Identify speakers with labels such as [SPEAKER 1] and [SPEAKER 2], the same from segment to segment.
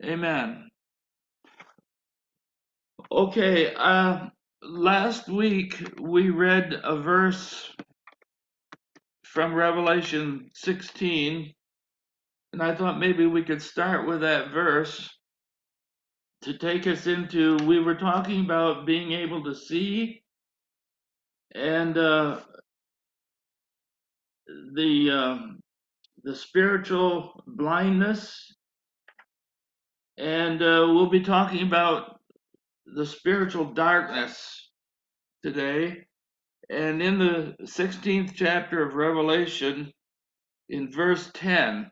[SPEAKER 1] Amen. Okay, last week we read a verse from Revelation 16, and I thought maybe we could start with that verse to take us into. We were talking about being able to see and the the spiritual blindness, and we'll be talking about the spiritual darkness today. And in the 16th chapter of Revelation, in verse 10,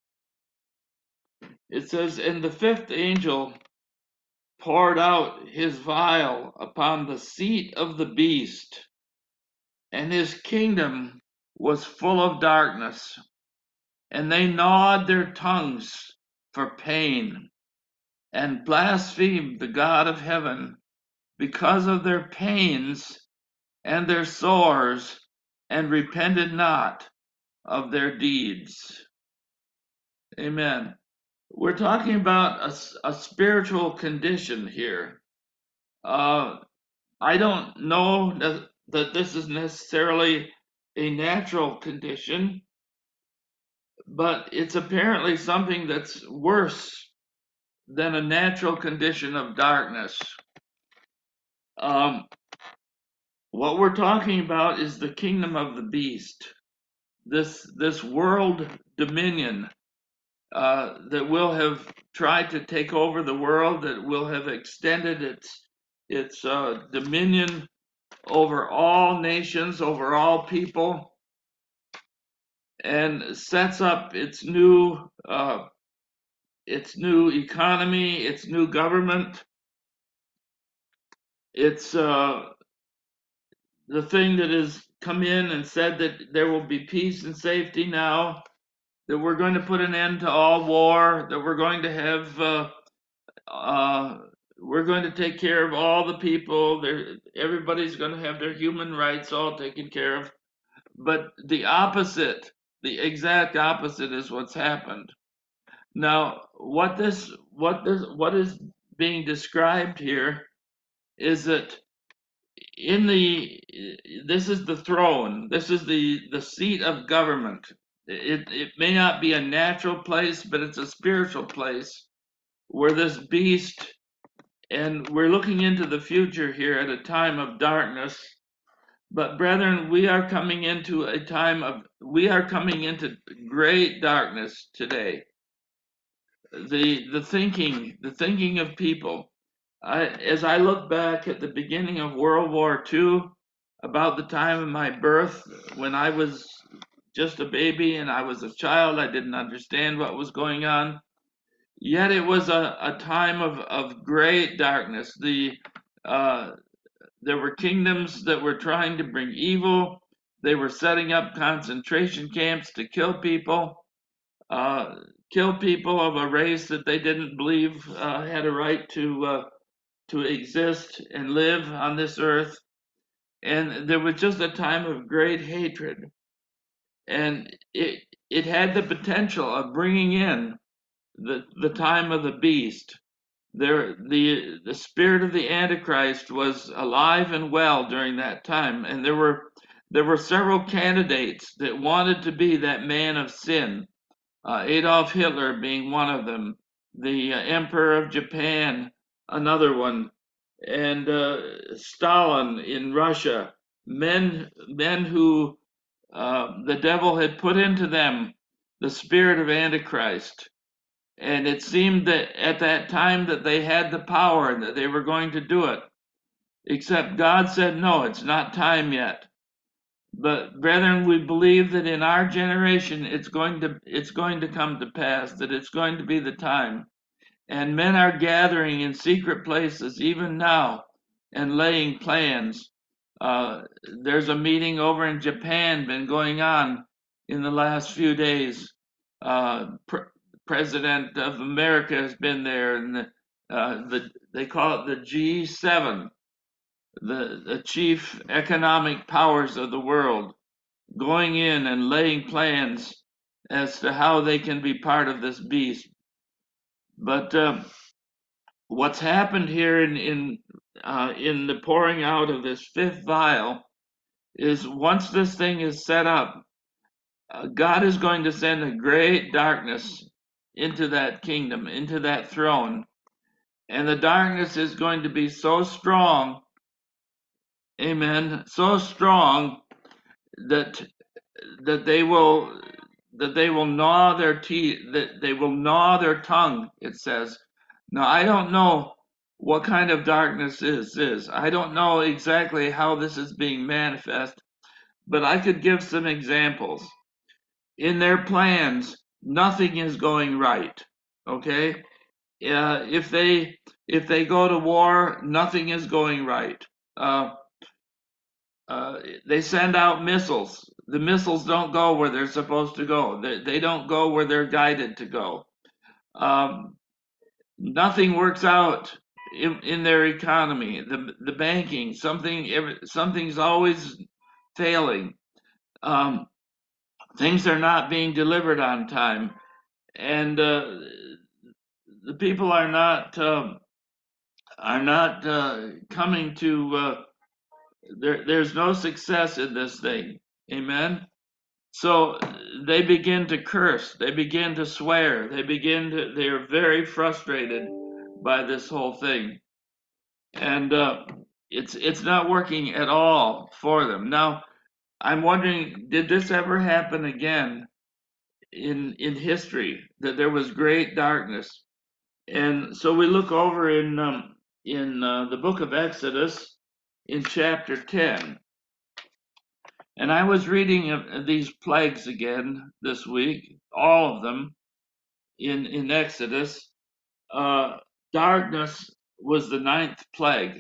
[SPEAKER 1] it says, "And the fifth angel poured out his vial upon the seat of the beast, and his kingdom was full of darkness, and they gnawed their tongues for pain, and blasphemed the God of heaven because of their pains and their sores, and repented not of their deeds." Amen. We're talking about a spiritual condition here. Uh, I don't know that this is necessarily a natural condition, but it's apparently something that's worse than a natural condition of darkness. Um, what we're talking about is the kingdom of the beast, this world dominion that will have tried to take over the world, that will have extended its dominion over all nations, over all people, and sets up its new economy, its new government. It's the thing that has come in and said that there will be peace and safety now, that we're going to put an end to all war, that we're going to have uh, we're going to take care of all the people. Everybody's going to have their human rights all taken care of. But the opposite, the exact opposite, is what's happened. Now, what is being described here is that in the this is the throne. This is the seat of government. It may not be a natural place, but it's a spiritual place where this beast, and we're looking into the future here at a time of darkness. But brethren, we are coming into great darkness today. The thinking of people. As I look back at the beginning of World War II, about the time of my birth, when I was just a baby and I was a child, I didn't understand what was going on. Yet it was a time of great darkness. There were kingdoms that were trying to bring evil. They were setting up concentration camps to uh, kill people of a race that they didn't believe had a right to exist and live on this earth. And there was just a time of great hatred, and it had the potential of bringing in the time of the beast. The spirit of the Antichrist was alive and well during that time, and there were several candidates that wanted to be that man of sin. Adolf Hitler being one of them, the Emperor of Japan, another one, and Stalin in Russia. Men who the devil had put into them the spirit of Antichrist. And it seemed that at that time that they had the power and that they were going to do it. Except God said, no, it's not time yet. But brethren, we believe that in our generation it's going to come to pass, that it's going to be the time. And men are gathering in secret places even now and laying plans. There's a meeting over in Japan been going on in the last few days. President of America has been there, and they call it the G7, the chief economic powers of the world, going in and laying plans as to how they can be part of this beast. But what's happened here in the pouring out of this fifth vial is once this thing is set up, God is going to send a great darkness into that kingdom, into that throne, and the darkness is going to be so strong, amen, so strong that that they will that they will gnaw their teeth, that they will gnaw their tongue, it says. Now I don't know what kind of darkness is this. I don't know exactly how this is being manifest, but I could give some examples. In their plans, nothing is going right. Okay? If they go to war, nothing is going right. Uh, they send out missiles. The missiles don't go where they're supposed to go. They don't go where they're guided to go. Um, Nothing works out in their economy. The banking, something's always failing. Um, Things are not being delivered on time, and the people are not coming to. There's no success in this thing. Amen. So they begin to curse, they begin to swear, they're very frustrated by this whole thing. And it's not working at all for them. Now, I'm wondering, did this ever happen again in history, that there was great darkness? And so we look over in the book of Exodus in chapter 10. And I was reading these plagues again this week, all of them in Exodus. Uh, Darkness was the ninth plague.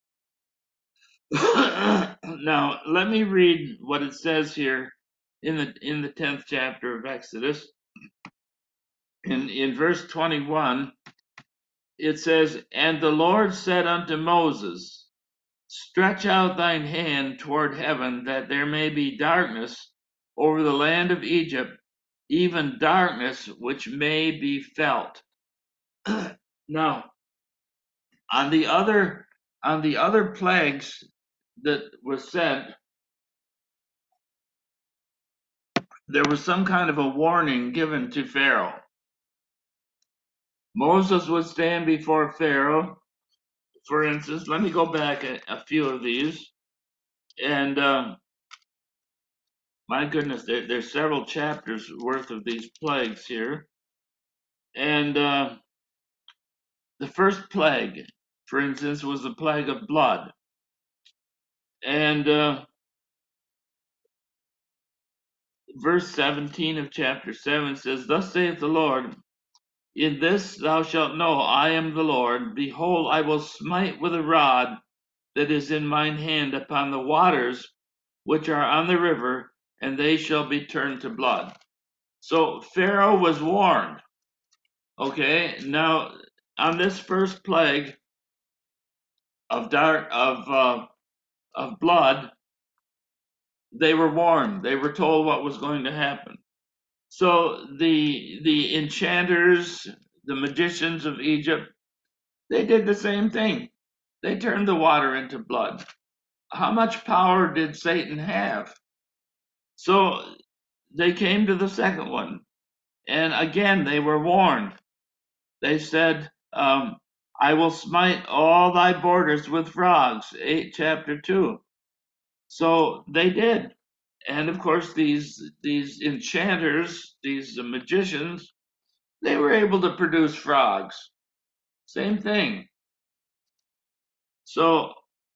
[SPEAKER 1] Now, let me read what it says here in the 10th chapter of Exodus. In verse 21, it says, "And the Lord said unto Moses, Stretch out thine hand toward heaven, that there may be darkness over the land of Egypt, even darkness which may be felt." Now, on the other plagues that were sent, there was some kind of a warning given to Pharaoh. Moses would stand before Pharaoh, for instance. Let me go back a few of these, and my goodness, there's several chapters worth of these plagues here. And the first plague, for instance, was the plague of blood. And verse 17 of chapter 7 says, "Thus saith the Lord, In this thou shalt know I am the Lord. Behold, I will smite with a rod that is in mine hand upon the waters which are on the river, and they shall be turned to blood." So Pharaoh was warned. Okay, now on this first plague of blood, they were warned. They were told what was going to happen. So the enchanters, the magicians of Egypt, they did the same thing. They turned the water into blood. How much power did Satan have? So they came to the second one, and again they were warned. They said, "I will smite all thy borders with frogs." Chapter 2. So they did. And of course, these enchanters, these magicians, they were able to produce frogs. Same thing. So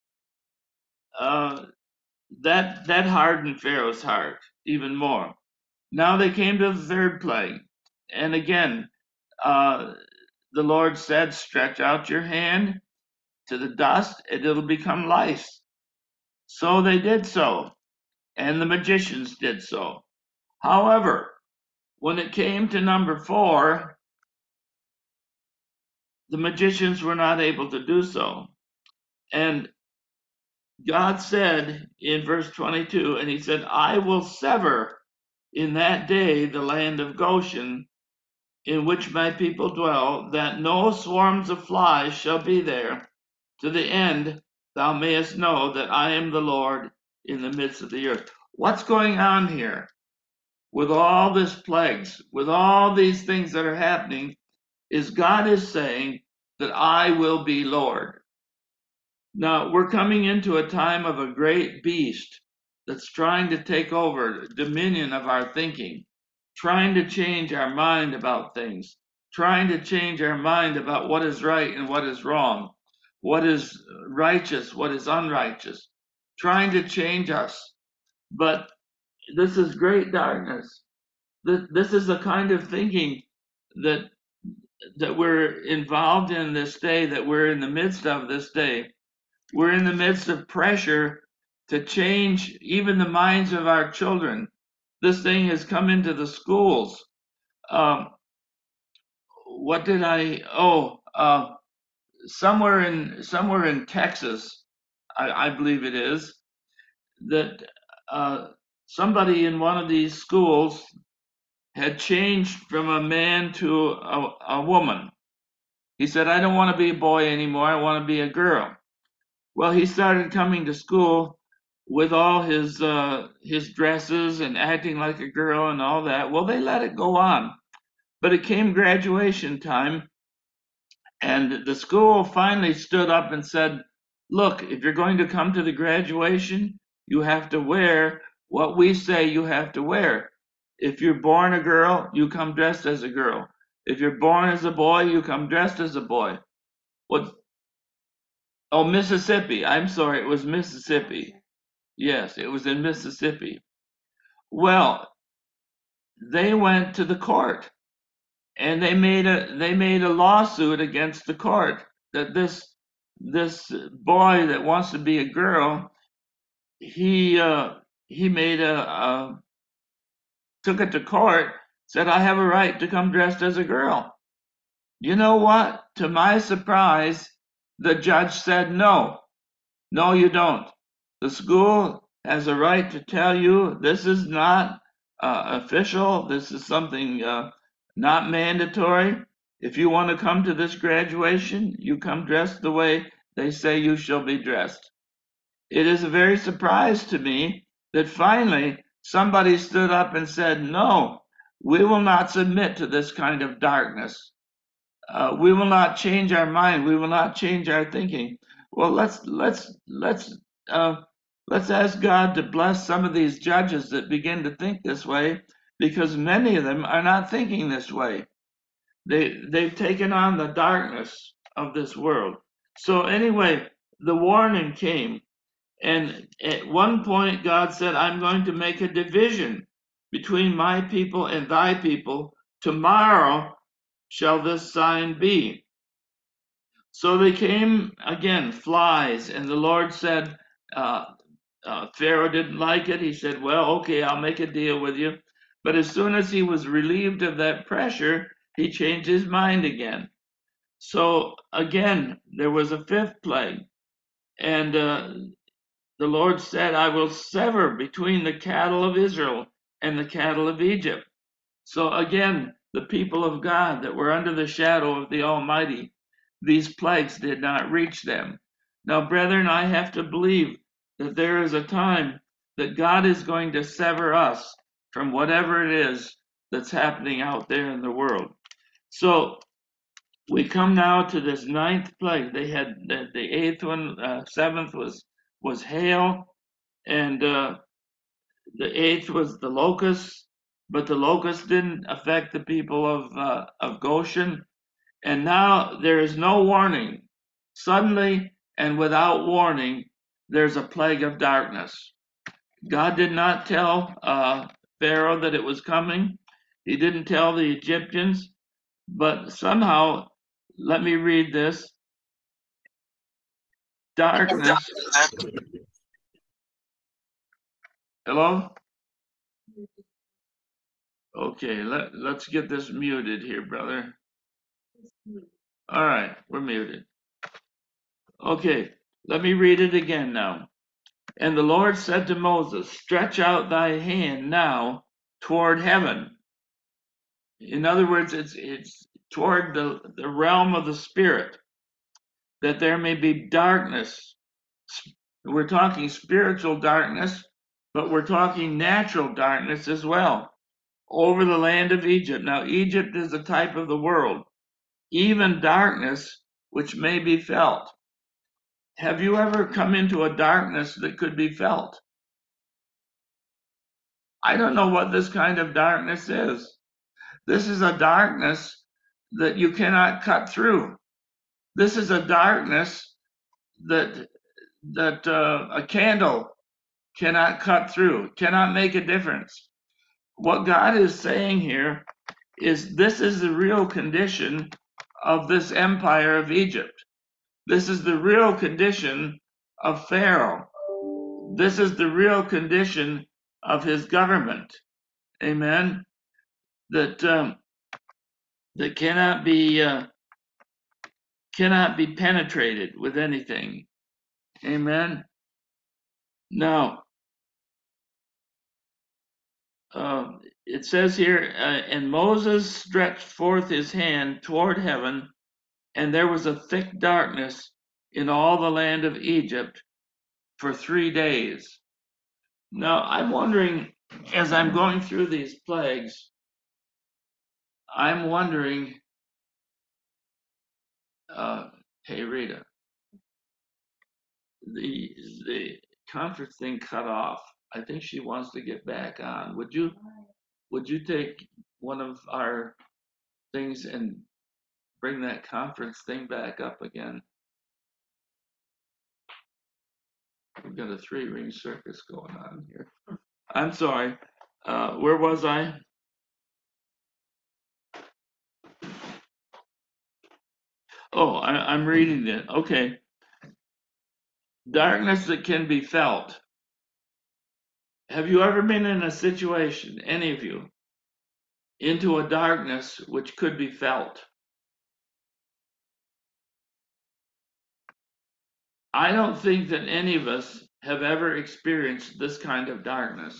[SPEAKER 1] uh, that hardened Pharaoh's heart even more. Now they came to the third plague, and again, uh, the Lord said, "Stretch out your hand to the dust, and it'll become lice." So they did so, and the magicians did so. However, when it came to number 4, the magicians were not able to do so. And God said in verse 22, and he said, "I will sever in that day the land of Goshen in which my people dwell, that no swarms of flies shall be there, to the end thou mayest know that I am the Lord in the midst of the earth. What's going on here with all these plagues, with all these things that are happening, is God is saying that I will be Lord. Now we're coming into a time of a great beast that's trying to take over dominion of our thinking, trying to change our mind about things, trying to change our mind about what is right and what is wrong, what is righteous, what is unrighteous, trying to change us. But this is great darkness. This is the kind of thinking that we're involved in this day, that we're in the midst of this day. We're in the midst of pressure to change even the minds of our children. This thing has come into the schools. Um, what did I? Oh, somewhere in Texas, I believe it is that uh, somebody in one of these schools had changed from a man to a woman. He said, "I don't want to be a boy anymore. I want to be a girl." Well, he started coming to school with all his dresses and acting like a girl and all that. Well, they let it go on, but it came graduation time, and the school finally stood up and said, "Look, if you're going to come to the graduation, you have to wear what we say you have to wear. If you're born a girl, you come dressed as a girl. If you're born as a boy, you come dressed as a boy." What? Oh, Mississippi. I'm sorry, it was Mississippi. Yes, it was in Mississippi. Well, they went to the court and they made a lawsuit against the court that this boy that wants to be a girl, he made a took it to court, said I have a right to come dressed as a girl. You know what? To my surprise, the judge said no. No, you don't. The school has a right to tell you this is not official. This is something not mandatory. If you want to come to this graduation, you come dressed the way they say you shall be dressed. It is a very surprise to me that finally somebody stood up and said, no, we will not submit to this kind of darkness. We will not change our mind. We will not change our thinking. Well, uh, let's ask God to bless some of these judges that begin to think this way, because many of them are not thinking this way. They've taken on the darkness of this world. So anyway, the warning came, and at one point God said, "I'm going to make a division between my people and thy people. Tomorrow shall this sign be." So they came again, flies, and the Lord said, uh, Pharaoh didn't like it. He said, "Well, okay, I'll make a deal with you." But as soon as he was relieved of that pressure, he changed his mind again. So again, there was a fifth plague, and the Lord said, "I will sever between the cattle of Israel and the cattle of Egypt." So again, the people of God that were under the shadow of the Almighty, these plagues did not reach them. Now, brethren, I have to believe that there is a time that God is going to sever us from whatever it is that's happening out there in the world. So we come now to this ninth plague. They had the eighth one, seventh was hail, and the eighth was the locust, but the locust didn't affect the people of Goshen. And now there is no warning. Suddenly and without warning, there's a plague of darkness. God did not tell Pharaoh that it was coming. He didn't tell the Egyptians, but somehow, let me read this. Darkness. Hello? Okay, let's get this muted here, brother. All right, we're muted. Okay, let me read it again now. And the Lord said to Moses, "Stretch out thy hand now toward heaven." In other words, it's toward the realm of the spirit, that there may be darkness. We're talking spiritual darkness, but we're talking natural darkness as well over the land of Egypt. Now, Egypt is a type of the world, even darkness which may be felt. Have you ever come into a darkness that could be felt? I don't know what this kind of darkness is. This is a darkness that you cannot cut through. This is a darkness that a candle cannot cut through, cannot make a difference. What God is saying here is this is the real condition of this empire of Egypt. This is the real condition of Pharaoh. This is the real condition of his government. Amen. That cannot be penetrated with anything. Amen. Now, it says here, and Moses stretched forth his hand toward heaven, and there was a thick darkness in all the land of Egypt for 3 days. Now, I'm wondering, as I'm going through these plagues, I'm wondering, hey Rita, the conference thing cut off. I think she wants to get back on. Would you take one of our things and bring that conference thing back up again? We've got a 3-ring circus going on here. I'm sorry. Where was I? Oh, I'm reading it. Okay. Darkness that can be felt. Have you ever been in a situation, any of you, into a darkness which could be felt? I don't think that any of us have ever experienced this kind of darkness.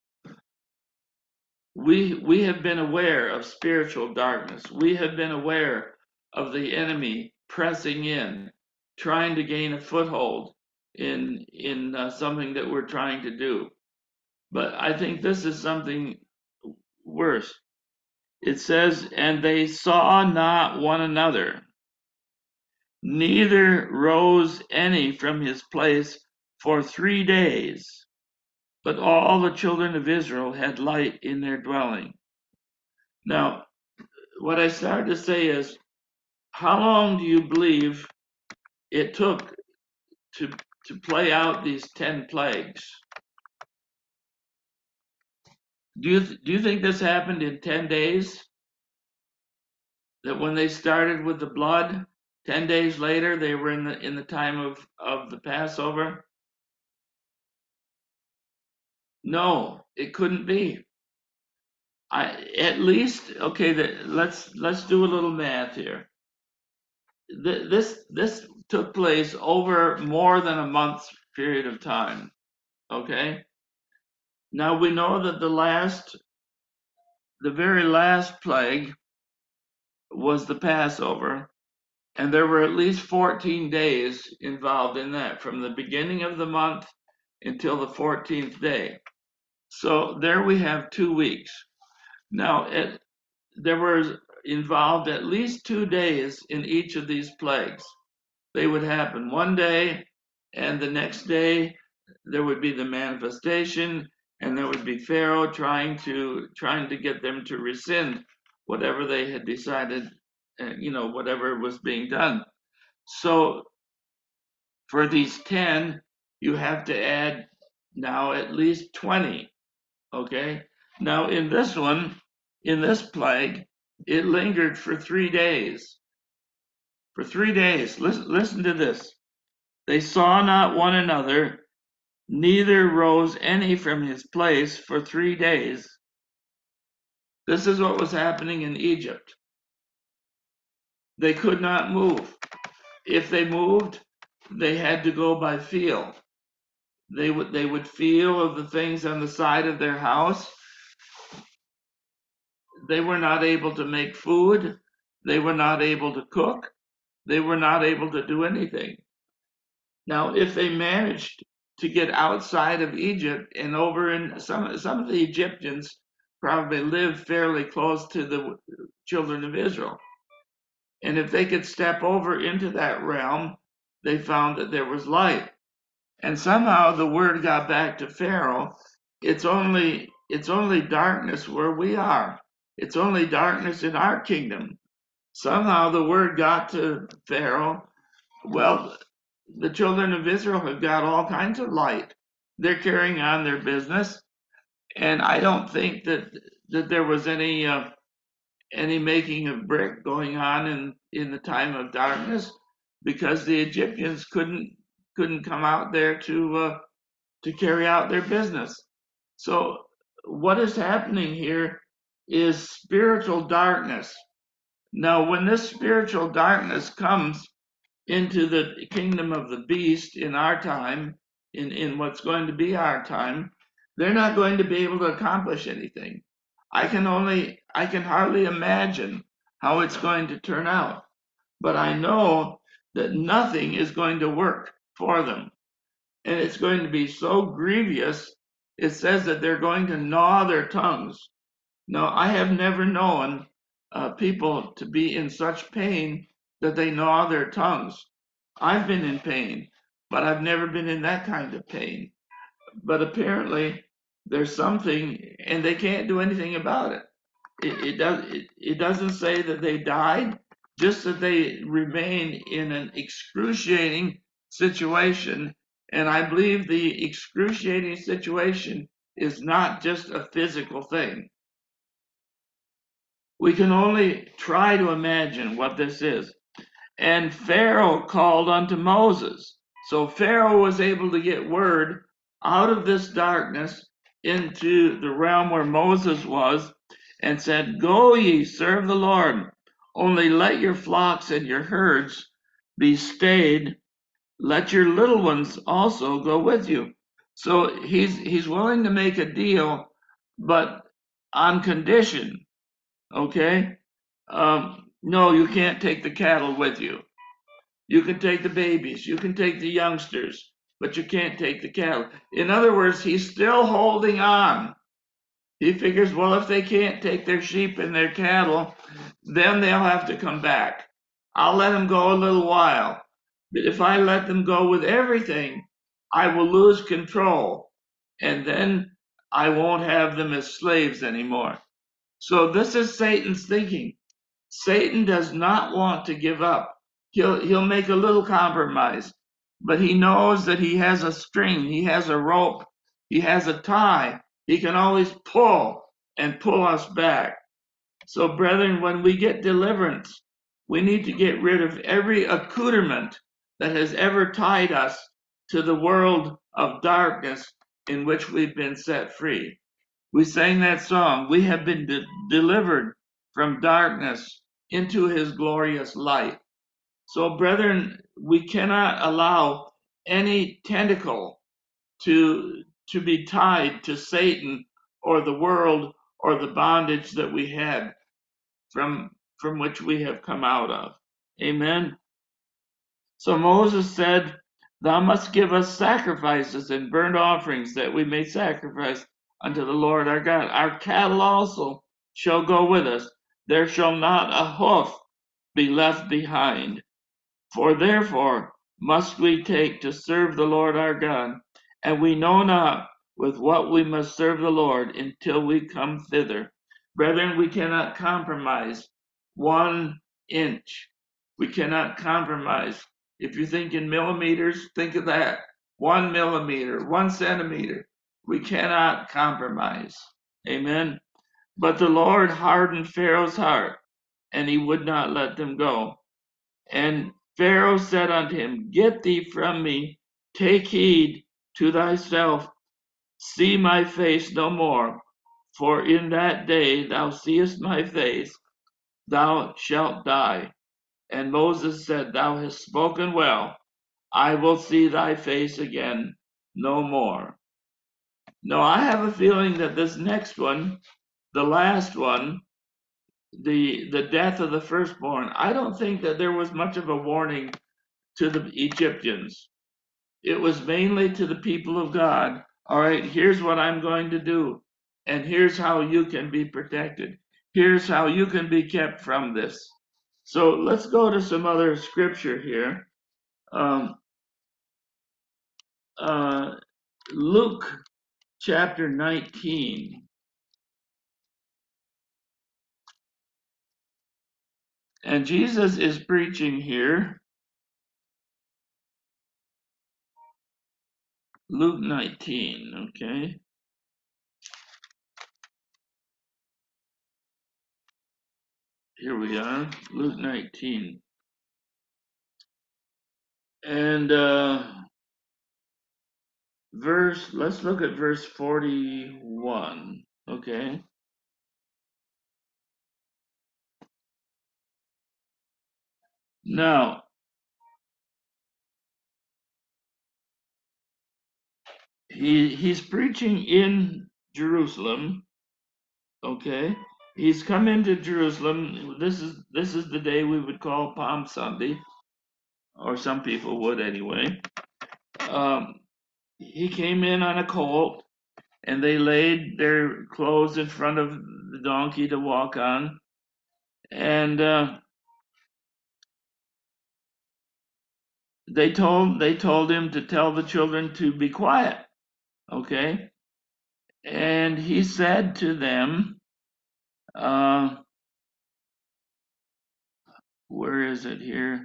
[SPEAKER 1] We have been aware of spiritual darkness. We have been aware of the enemy pressing in, trying to gain a foothold in something that we're trying to do. But I think this is something worse. It says, and they saw not one another, neither rose any from his place for 3 days. But all the children of Israel had light in their dwelling. Now, what I started to say is, how long do you believe it took to play out these 10 plagues? Do you think this happened in 10 days? That when they started with the blood, 10 days later they were in the time of the Passover? No, it couldn't be. At least, okay, let's do a little math here. This took place over more than a month's period of time. Okay. Now we know that the very last plague was the Passover, and there were at least 14 days involved in that, from the beginning of the month until the 14th day. So there we have 2 weeks. Now there were involved at least 2 days in each of these plagues. They would happen one day, and the next day there would be the manifestation, and there would be Pharaoh trying to get them to rescind whatever they had decided, whatever was being done. So for these 10, you have to add now at least 20. Okay. Now in this one, in this plague, it lingered for 3 days. For 3 days. Listen to this. They saw not one another, neither rose any from his place for 3 days. This is what was happening in Egypt. They could not move. If they moved, they had to go by feel. They would feel of the things on the side of their house. they were not able to make food. They were not able to cook. They were not able to do anything. Now, if they managed to get outside of Egypt and over in some of the Egyptians probably lived fairly close to the children of Israel. And if they could step over into that realm, they found that there was light. And somehow the word got back to Pharaoh. It's only darkness where we are. It's only darkness in our kingdom. Somehow the word got to Pharaoh. Well, the children of Israel have got all kinds of light. They're carrying on their business, and I don't think that there was any making of brick going on in the time of darkness, because the Egyptians couldn't come out there to carry out their business. So what is happening here is spiritual darkness. Now, when this spiritual darkness comes into the kingdom of the beast in our time, in what's going to be our time, they're not going to be able to accomplish anything. I can hardly imagine how it's going to turn out, but I know that nothing is going to work for them. And it's going to be so grievous. It says that they're going to gnaw their tongues. Now, I have never known people to be in such pain that they gnaw their tongues. I've been in pain, but I've never been in that kind of pain. But apparently, there's something, and they can't do anything about it. It doesn't say that they died, just that they remain in an excruciating situation. And I believe the excruciating situation is not just a physical thing. We can only try to imagine what this is. And Pharaoh called unto Moses. So Pharaoh was able to get word out of this darkness into the realm where Moses was, and said, Go ye, serve the Lord, only let your flocks and your herds be stayed. Let your little ones also go with you. So he's willing to make a deal, but on condition, okay? No, you can't take the cattle with you. You can take the babies, you can take the youngsters, but you can't take the cattle. In other words, he's still holding on. He figures, well, if they can't take their sheep and their cattle, then they'll have to come back. I'll let them go a little while. But if I let them go with everything, I will lose control. And then I won't have them as slaves anymore. So this is Satan's thinking. Satan does not want to give up. He'll make a little compromise, but he knows that he has a string, he has a rope, he has a tie. He can always pull and pull us back. So, brethren, when we get deliverance, we need to get rid of every accoutrement that has ever tied us to the world of darkness in which we've been set free. We sang that song, we have been delivered from darkness into his glorious light. So, brethren, we cannot allow any tentacle to be tied to Satan or the world or the bondage that we had from which we have come out of. Amen. So Moses said, Thou must give us sacrifices and burnt offerings, that we may sacrifice unto the Lord our God. Our cattle also shall go with us. There shall not a hoof be left behind. For therefore must we take to serve the Lord our God, and we know not with what we must serve the Lord until we come thither. Brethren, we cannot compromise 1 inch. We cannot compromise. If you think in millimeters, think of that. 1 millimeter, 1 centimeter. We cannot compromise. Amen. But the Lord hardened Pharaoh's heart, and he would not let them go. And Pharaoh said unto him, Get thee from me, take heed to thyself, see my face no more, for in that day thou seest my face, thou shalt die. And Moses said, Thou hast spoken well, I will see thy face again no more. Now I have a feeling that this next one, the last one, the death of the firstborn, I don't think that there was much of a warning to the Egyptians. It was mainly to the people of God. All right, here's what I'm going to do, and here's how you can be protected. Here's how you can be kept from this. So let's go to some other scripture here. Um, uh, Luke chapter 19. And Jesus is preaching here. Luke 19, okay? Here we are, Luke 19. And let's look at verse 41, okay? Now, he's preaching in Jerusalem, okay? He's come into Jerusalem. This is the day we would call Palm Sunday, or some people would anyway. He came in on a colt, and they laid their clothes in front of the donkey to walk on, and they told him to tell the children to be quiet, okay? And he said to them, uh, where is it here?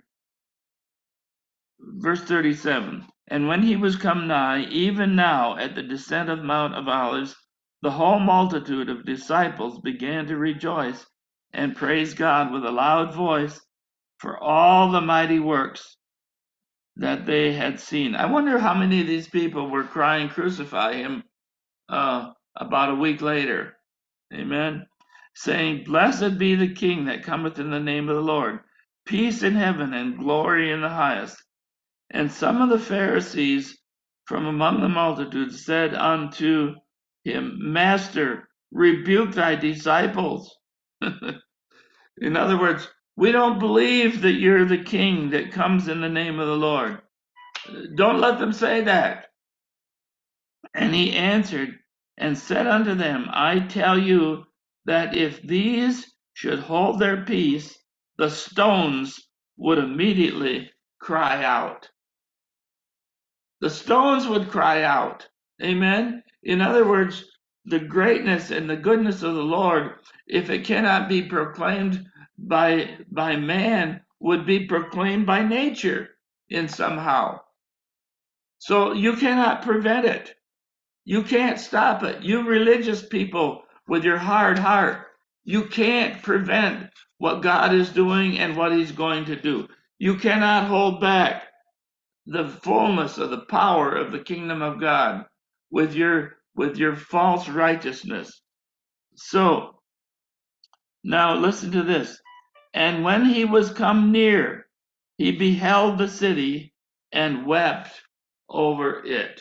[SPEAKER 1] Verse 37. And when he was come nigh, even now at the descent of Mount of Olives, the whole multitude of disciples began to rejoice and praise God with a loud voice for all the mighty works that they had seen. I wonder how many of these people were crying, "Crucify him," about a week later. Amen. Saying, "Blessed be the King that cometh in the name of the Lord. Peace in heaven and glory in the highest." And some of the Pharisees from among the multitude said unto him, "Master, rebuke thy disciples." In other words, we don't believe that you're the king that comes in the name of the Lord. Don't let them say that. And he answered and said unto them, I tell you that if these should hold their peace, the stones would immediately cry out. The stones would cry out. Amen. In other words, the greatness and the goodness of the Lord, if it cannot be proclaimed by man, would be proclaimed by nature in somehow. So you cannot prevent it. You can't stop it. You religious people with your hard heart, you can't prevent what God is doing and what he's going to do. You cannot hold back the fullness of the power of the kingdom of God with your false righteousness. So now listen to this. And when he was come near, he beheld the city and wept over it.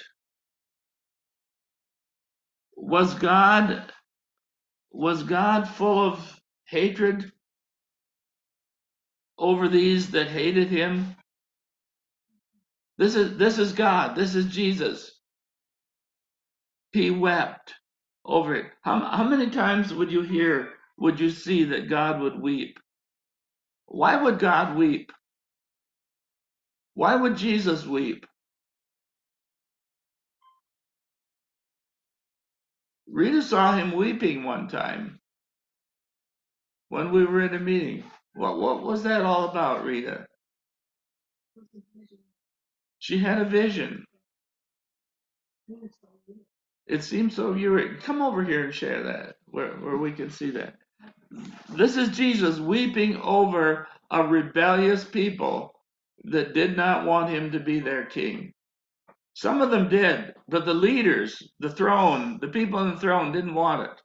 [SPEAKER 1] Was God full of hatred over these that hated him? This is God. This is Jesus. He wept over it. How many times would you see that God would weep? Why would God weep? Why would Jesus weep? Rita saw him weeping one time when we were in a meeting. What was that all about, Rita? She had a vision. It seemed so. Come over here and share that where we can see that. This is Jesus weeping over a rebellious people that did not want him to be their king. Some of them did, but the leaders, the throne, the people in the throne didn't want it.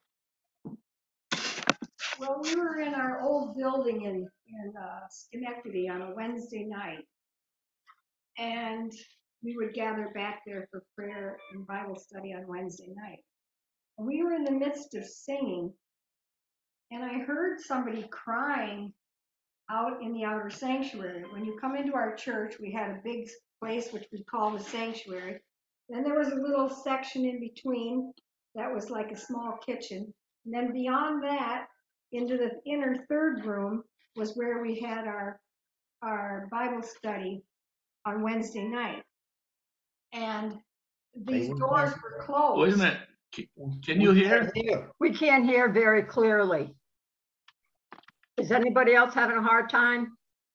[SPEAKER 2] Well, we were in our old building in Schenectady on a Wednesday night, and we would gather back there for prayer and Bible study on Wednesday night. And we were in the midst of singing, and I heard somebody crying out in the outer sanctuary. When you come into our church, we had a big place which we call the sanctuary. Then there was a little section in between that was like a small kitchen. And then beyond that, into the inner third room was where we had our Bible study on Wednesday night. And these doors were closed.
[SPEAKER 1] Wait a minute. Can you hear?
[SPEAKER 3] We can't hear very clearly. Is anybody else having a hard time?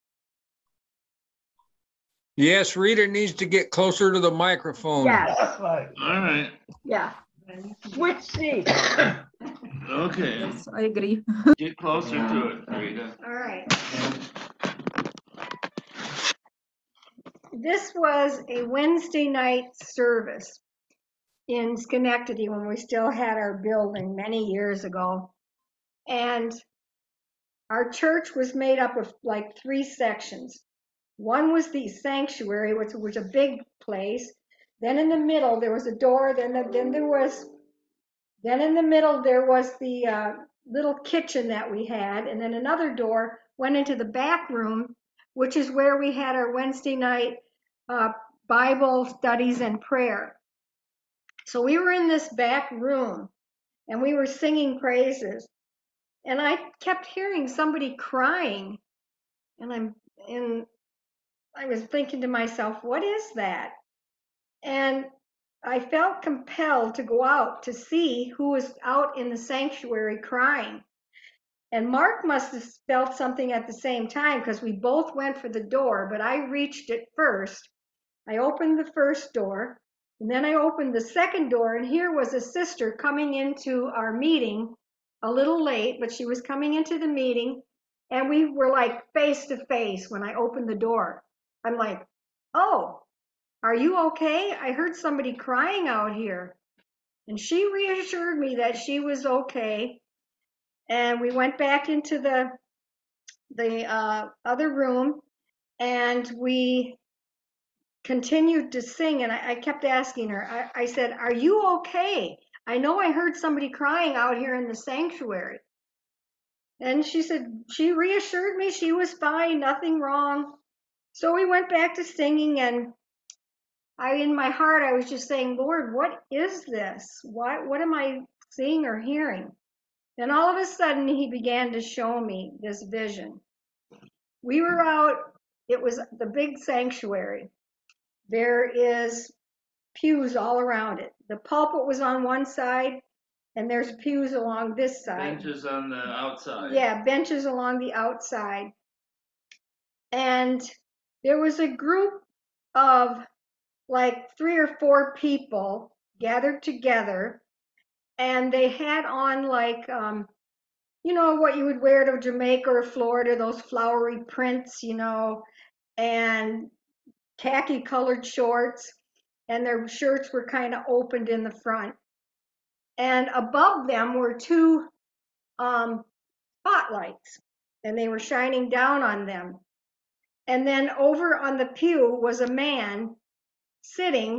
[SPEAKER 4] Yes, Rita needs to get closer to the microphone.
[SPEAKER 3] Yes,
[SPEAKER 1] All right.
[SPEAKER 3] yeah. Switch seats.
[SPEAKER 1] Okay.
[SPEAKER 5] Yes, I agree.
[SPEAKER 1] Get closer to it, Rita.
[SPEAKER 2] All right. This was a Wednesday night service in Schenectady when we still had our building many years ago. And our church was made up of like 3 sections. One was the sanctuary, which was a big place. Then in the middle there was a door. Then in the middle there was the little kitchen that we had, and then another door went into the back room, which is where we had our Wednesday night Bible studies and prayer. So we were in this back room and we were singing praises, and I kept hearing somebody crying, and I was thinking to myself, what is that? And I felt compelled to go out to see who was out in the sanctuary crying. And Mark must have felt something at the same time, because we both went for the door, but I reached it first. I opened the first door, and then I opened the second door, and here was a sister coming into our meeting a little late, but she was coming into the meeting, and we were like face to face when I opened the door. I'm like, oh, are you okay? I heard somebody crying out here. And she reassured me that she was okay. And we went back into the other room, and we continued to sing. And I kept asking her, I said, are you okay? I know I heard somebody crying out here in the sanctuary. And she said, she reassured me she was fine, nothing wrong. So we went back to singing, and in my heart, I was just saying, Lord, what is this? What am I seeing or hearing? And all of a sudden, he began to show me this vision. We were out, it was the big sanctuary. There is pews all around it. The pulpit was on one side, and there's pews along this side.
[SPEAKER 1] Benches on the outside.
[SPEAKER 2] Yeah, benches along the outside. And there was a group of like 3 or 4 people gathered together, and they had on like, what you would wear to Jamaica or Florida, those flowery prints, and khaki colored shorts, and their shirts were kind of opened in the front. And above them were 2 spotlights, and they were shining down on them. And then over on the pew was a man sitting.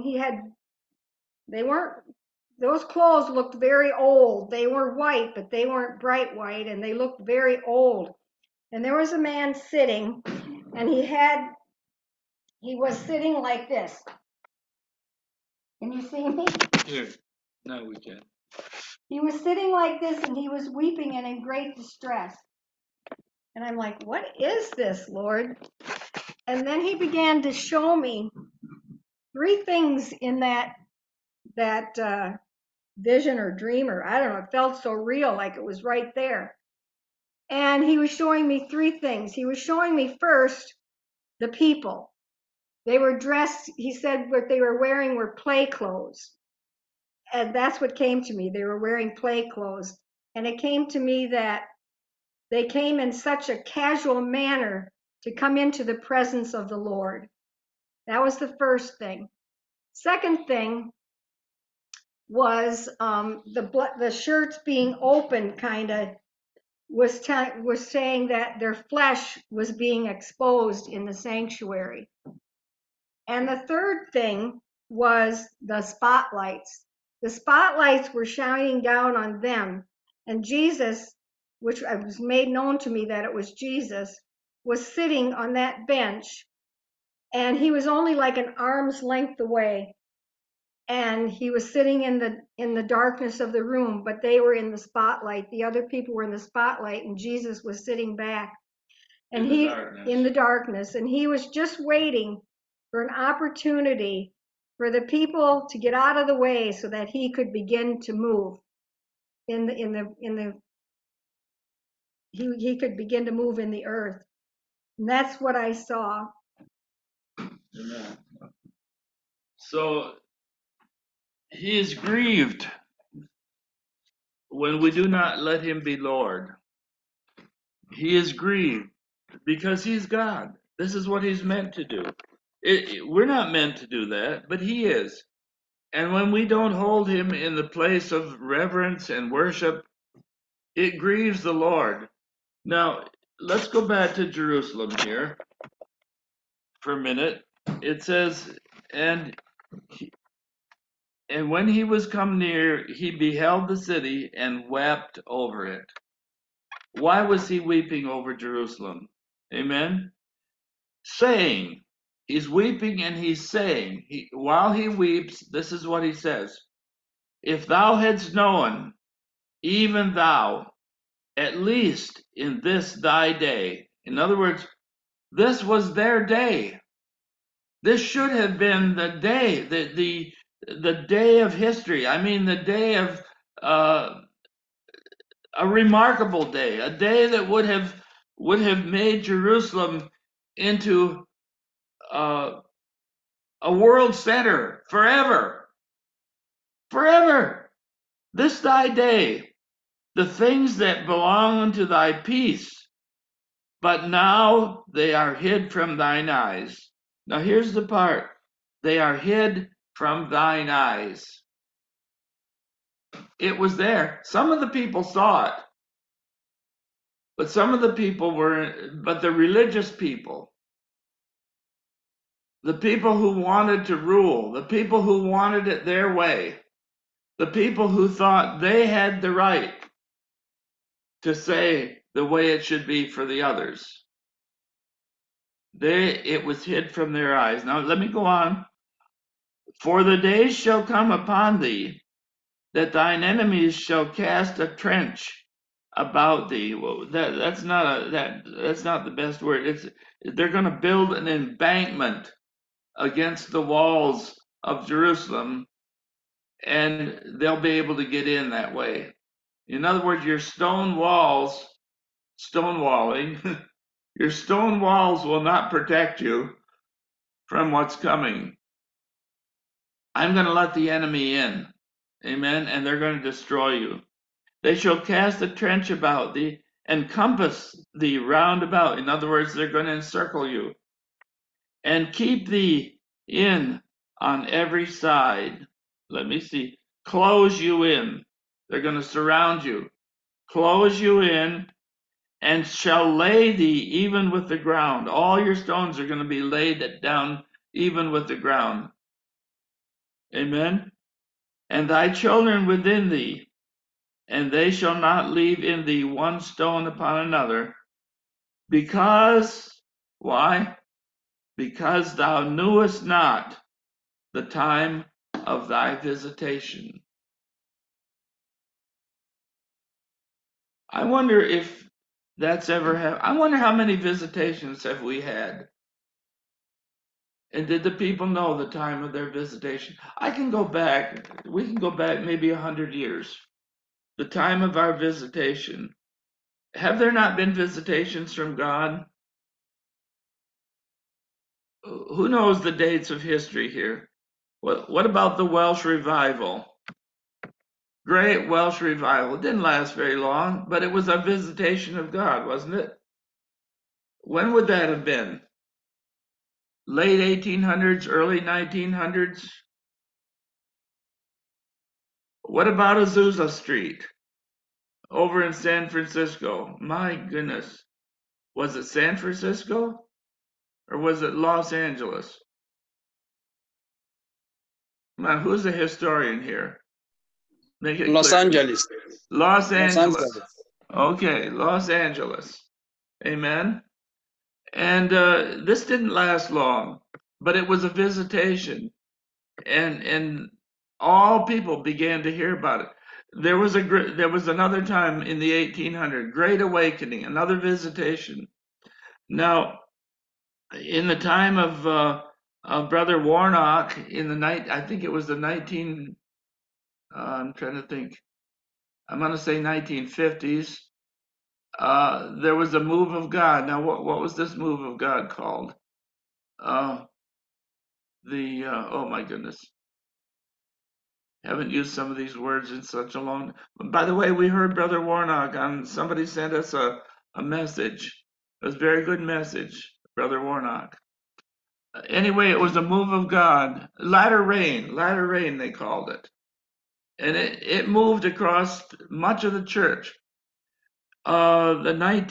[SPEAKER 2] Those clothes looked very old. They were white, but they weren't bright white, and they looked very old. And there was a man sitting, and he was sitting like this. Can you see me?
[SPEAKER 1] Here. No, we can't.
[SPEAKER 2] He was sitting like this, and he was weeping and in great distress. And I'm like, what is this, Lord? And then he began to show me 3 things in that vision or dream, or I don't know, it felt so real, like it was right there. And he was showing me 3 things. He was showing me first the people. They were dressed, he said what they were wearing were play clothes. And that's what came to me. They were wearing play clothes. And it came to me that they came in such a casual manner to come into the presence of the Lord. That was the first thing. Second thing was the shirts being open, kind of was saying that their flesh was being exposed in the sanctuary. And the third thing was the spotlights. The spotlights were shining down on them, and Jesus which was made known to me that it was Jesus, was sitting on that bench, and he was only like an arm's length away. And he was sitting in the darkness of the room, but they were in the spotlight. The other people were in the spotlight, and Jesus was sitting back. And he in the darkness, and he was just waiting for an opportunity for the people to get out of the way so that he could begin to move he could begin to move in the earth. And that's what I saw.
[SPEAKER 1] Amen. So he is grieved when we do not let him be Lord. He is grieved because he's God. This is what he's meant to do. We're not meant to do that, but he is. And when we don't hold him in the place of reverence and worship, it grieves the Lord. Now, let's go back to Jerusalem here for a minute. It says, and when he was come near, he beheld the city and wept over it. Why was he weeping over Jerusalem? Amen? Saying, he's weeping and he's saying, while he weeps, this is what he says. If thou hadst known, even thou, at least in this thy day. In other words, this was their day. This should have been the day, the day of history. I mean, the day of a remarkable day, a day that would have made Jerusalem into a world center forever. Forever. This thy day, the things that belong unto thy peace, but now they are hid from thine eyes. Now here's the part. They are hid from thine eyes. It was there. Some of the people saw it. But some of the people but the religious people, the people who wanted to rule, the people who wanted it their way, the people who thought they had the right to say the way it should be for the others, it was hid from their eyes. Now let me go on. For the days shall come upon thee that thine enemies shall cast a trench about thee. Well, that's not the best word. They're going to build an embankment against the walls of Jerusalem, and they'll be able to get in that way. In other words, your stonewalling, your stone walls will not protect you from what's coming. I'm going to let the enemy in. Amen. And they're going to destroy you. They shall cast a trench about thee and compass thee round about. In other words, they're going to encircle you and keep thee in on every side. Let me see. Close you in. They're going to surround you. Close you in and shall lay thee even with the ground. All your stones are going to be laid down even with the ground. Amen. And thy children within thee, and they shall not leave in thee one stone upon another. Because, why? Because thou knewest not the time of thy visitation. I wonder if that's ever happened. I wonder how many visitations have we had? And did the people know the time of their visitation? We can go back maybe 100 years. The time of our visitation. Have there not been visitations from God? Who knows the dates of history here? What about the Welsh revival? Great Welsh revival. It didn't last very long, but it was a visitation of God, wasn't it? When would that have been? Late 1800s, early 1900s? What about Azusa Street over in San Francisco? My goodness. Was it San Francisco or was it Los Angeles? Man, who's a historian here? Make it
[SPEAKER 5] Los
[SPEAKER 1] clear.
[SPEAKER 5] Angeles.
[SPEAKER 1] Los
[SPEAKER 5] Los
[SPEAKER 1] Angeles.
[SPEAKER 5] Angeles.
[SPEAKER 1] Okay, Los Angeles. Amen. And this didn't last long, but it was a visitation, and all people began to hear about it. There was another time in the 1800, Great Awakening, another visitation. Now, in the time of Brother Warnock in the night, I think it was the 19. I'm trying to think. I'm going to say 1950s. There was a move of God. Now, what was this move of God called? Uh, oh my goodness, haven't used some of these words in such a long. By the way, we heard Brother Warnock on. Somebody sent us a message. It was a very good message, Brother Warnock. Anyway, it was a move of God. Latter rain, they called it, and it moved across much of the church. The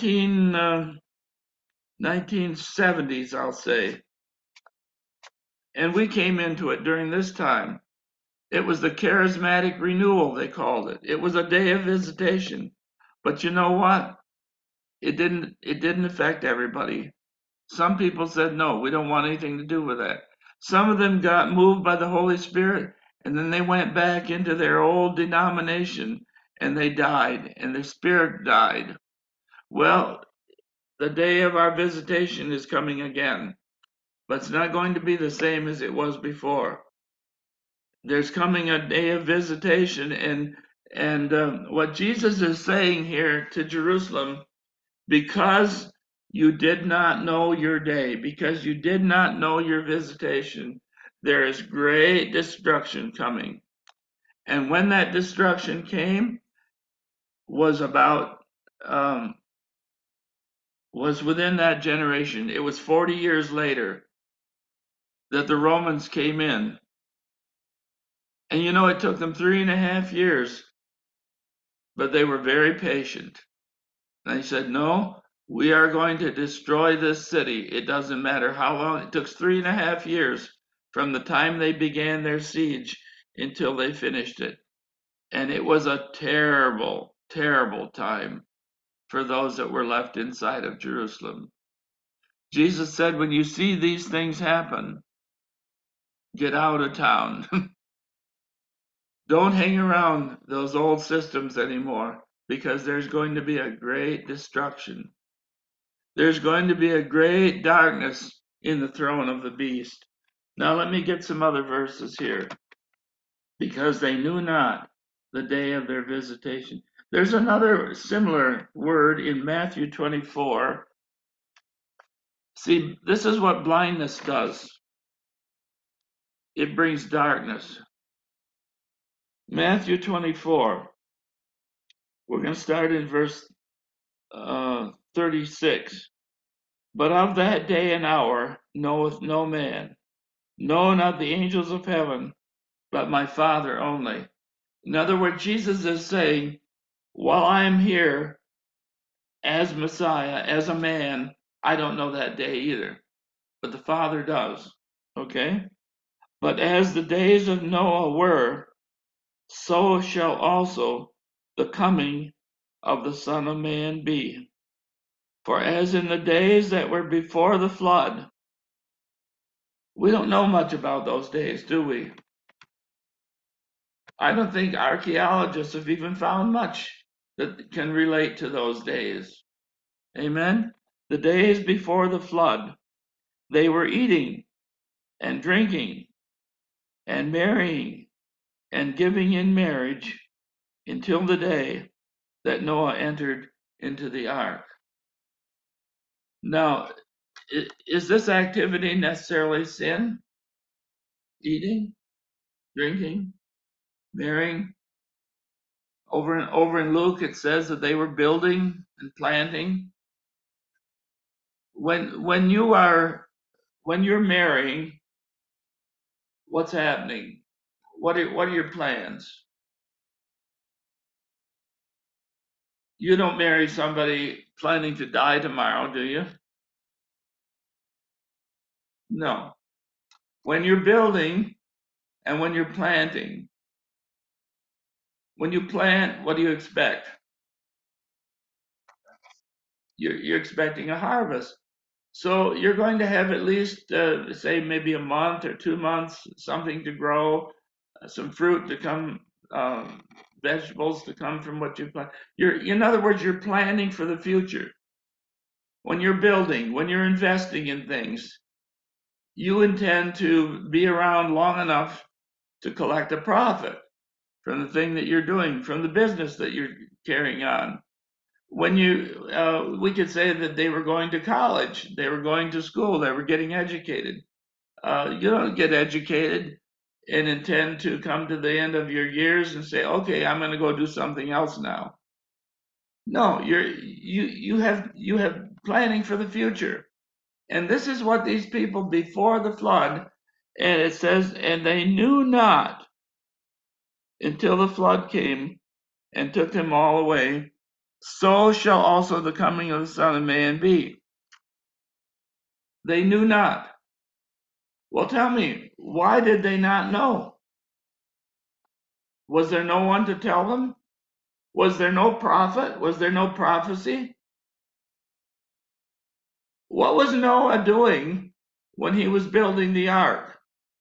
[SPEAKER 1] 1970s, I'll say, and we came into it during this time. It was the charismatic renewal, they called it. It was a day of visitation. But you know what? It didn't affect everybody. Some people said, no, we don't want anything to do with that. Some of them got moved by the Holy Spirit, and then they went back into their old denomination, and they died, and their spirit died. Well, the day of our visitation is coming again, but it's not going to be the same as it was before. There's coming a day of visitation, and what Jesus is saying here to Jerusalem, because you did not know your day, because you did not know your visitation, there is great destruction coming. And when that destruction came, was about was within that generation. It was 40 years later that the Romans came in. And you know, it took them 3.5 years, but they were very patient. And they said, no, we are going to destroy this city. It doesn't matter how long. It took 3.5 years from the time they began their siege until they finished it. And it was a terrible, terrible time for those that were left inside of Jerusalem. Jesus said, when you see these things happen, get out of town. Don't hang around those old systems anymore, because there's going to be a great destruction. There's going to be a great darkness in the throne of the beast. Now let me get some other verses here. Because they knew not the day of their visitation. There's another similar word in Matthew 24. See, this is what blindness does. It brings darkness. Matthew 24. We're going to start in verse 36. But of that day and hour knoweth no man, no, not the angels of heaven, but my Father only. In other words, Jesus is saying, while I am here as Messiah, as a man, I don't know that day either, but the Father does. Okay? But as the days of Noah were, so shall also the coming of the Son of Man be. For as in the days that were before the flood, we don't know much about those days, do we? I don't think archaeologists have even found much that can relate to those days. Amen? The days before the flood, they were eating and drinking and marrying and giving in marriage until the day that Noah entered into the ark. Now, is this activity necessarily sin? Eating, drinking, marrying? Over in Luke, it says that they were building and planting. When you're marrying, what's happening? What are your plans? You don't marry somebody planning to die tomorrow, do you? No. When you're building and when you're planting, when you plant, what do you expect? you're expecting a harvest. So you're going to have at least, say, maybe a month or 2 months, something to grow, some fruit to come, vegetables to come from what you plant. In other words, you're planning for the future. When you're building, when you're investing in things, you intend to be around long enough to collect a profit from the thing that you're doing, from the business that you're carrying on. When we could say that they were going to college, they were going to school, they were getting educated. You don't get educated and intend to come to the end of your years and say, okay, I'm going to go do something else now. No, you have planning for the future. And this is what these people before the flood, and it says, and they knew not until the flood came and took them all away. So shall also the coming of the Son of Man be. They knew not. Well, tell me, why did they not know? Was there no one to tell them? Was there no prophet? Was there no prophecy? What was Noah doing when he was building the ark?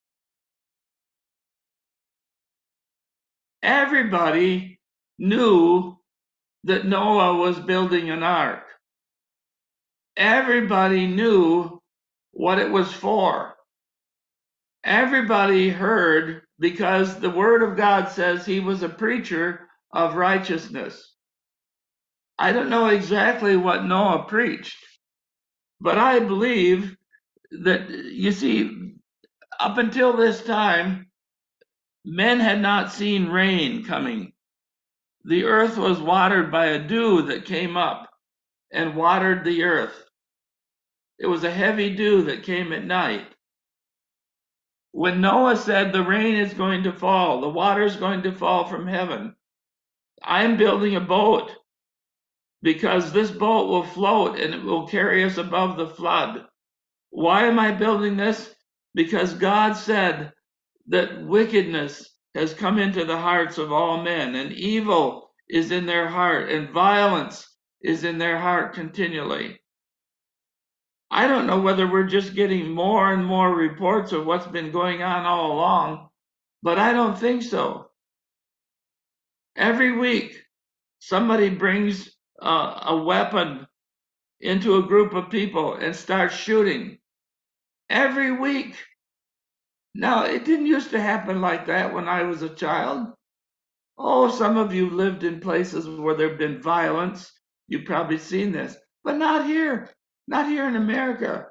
[SPEAKER 1] Everybody knew that Noah was building an ark. Everybody knew what it was for. Everybody heard because the word of God says he was a preacher of righteousness. I don't know exactly what Noah preached, but I believe that, you see, up until this time, men had not seen rain coming. The earth was watered by a dew that came up and watered the earth. It was a heavy dew that came at night. When Noah said the rain is going to fall, the water is going to fall from heaven, I'm building a boat because this boat will float and it will carry us above the flood. Why am I building this? Because God said that wickedness has come into the hearts of all men, and evil is in their heart, and violence is in their heart continually. I don't know whether we're just getting more and more reports of what's been going on all along, but I don't think so. Every week, somebody brings a weapon into a group of people and starts shooting. Every week. Now, it didn't used to happen like that when I was a child. Oh, some of you lived in places where there've been violence. You've probably seen this, but not here. Not here in America.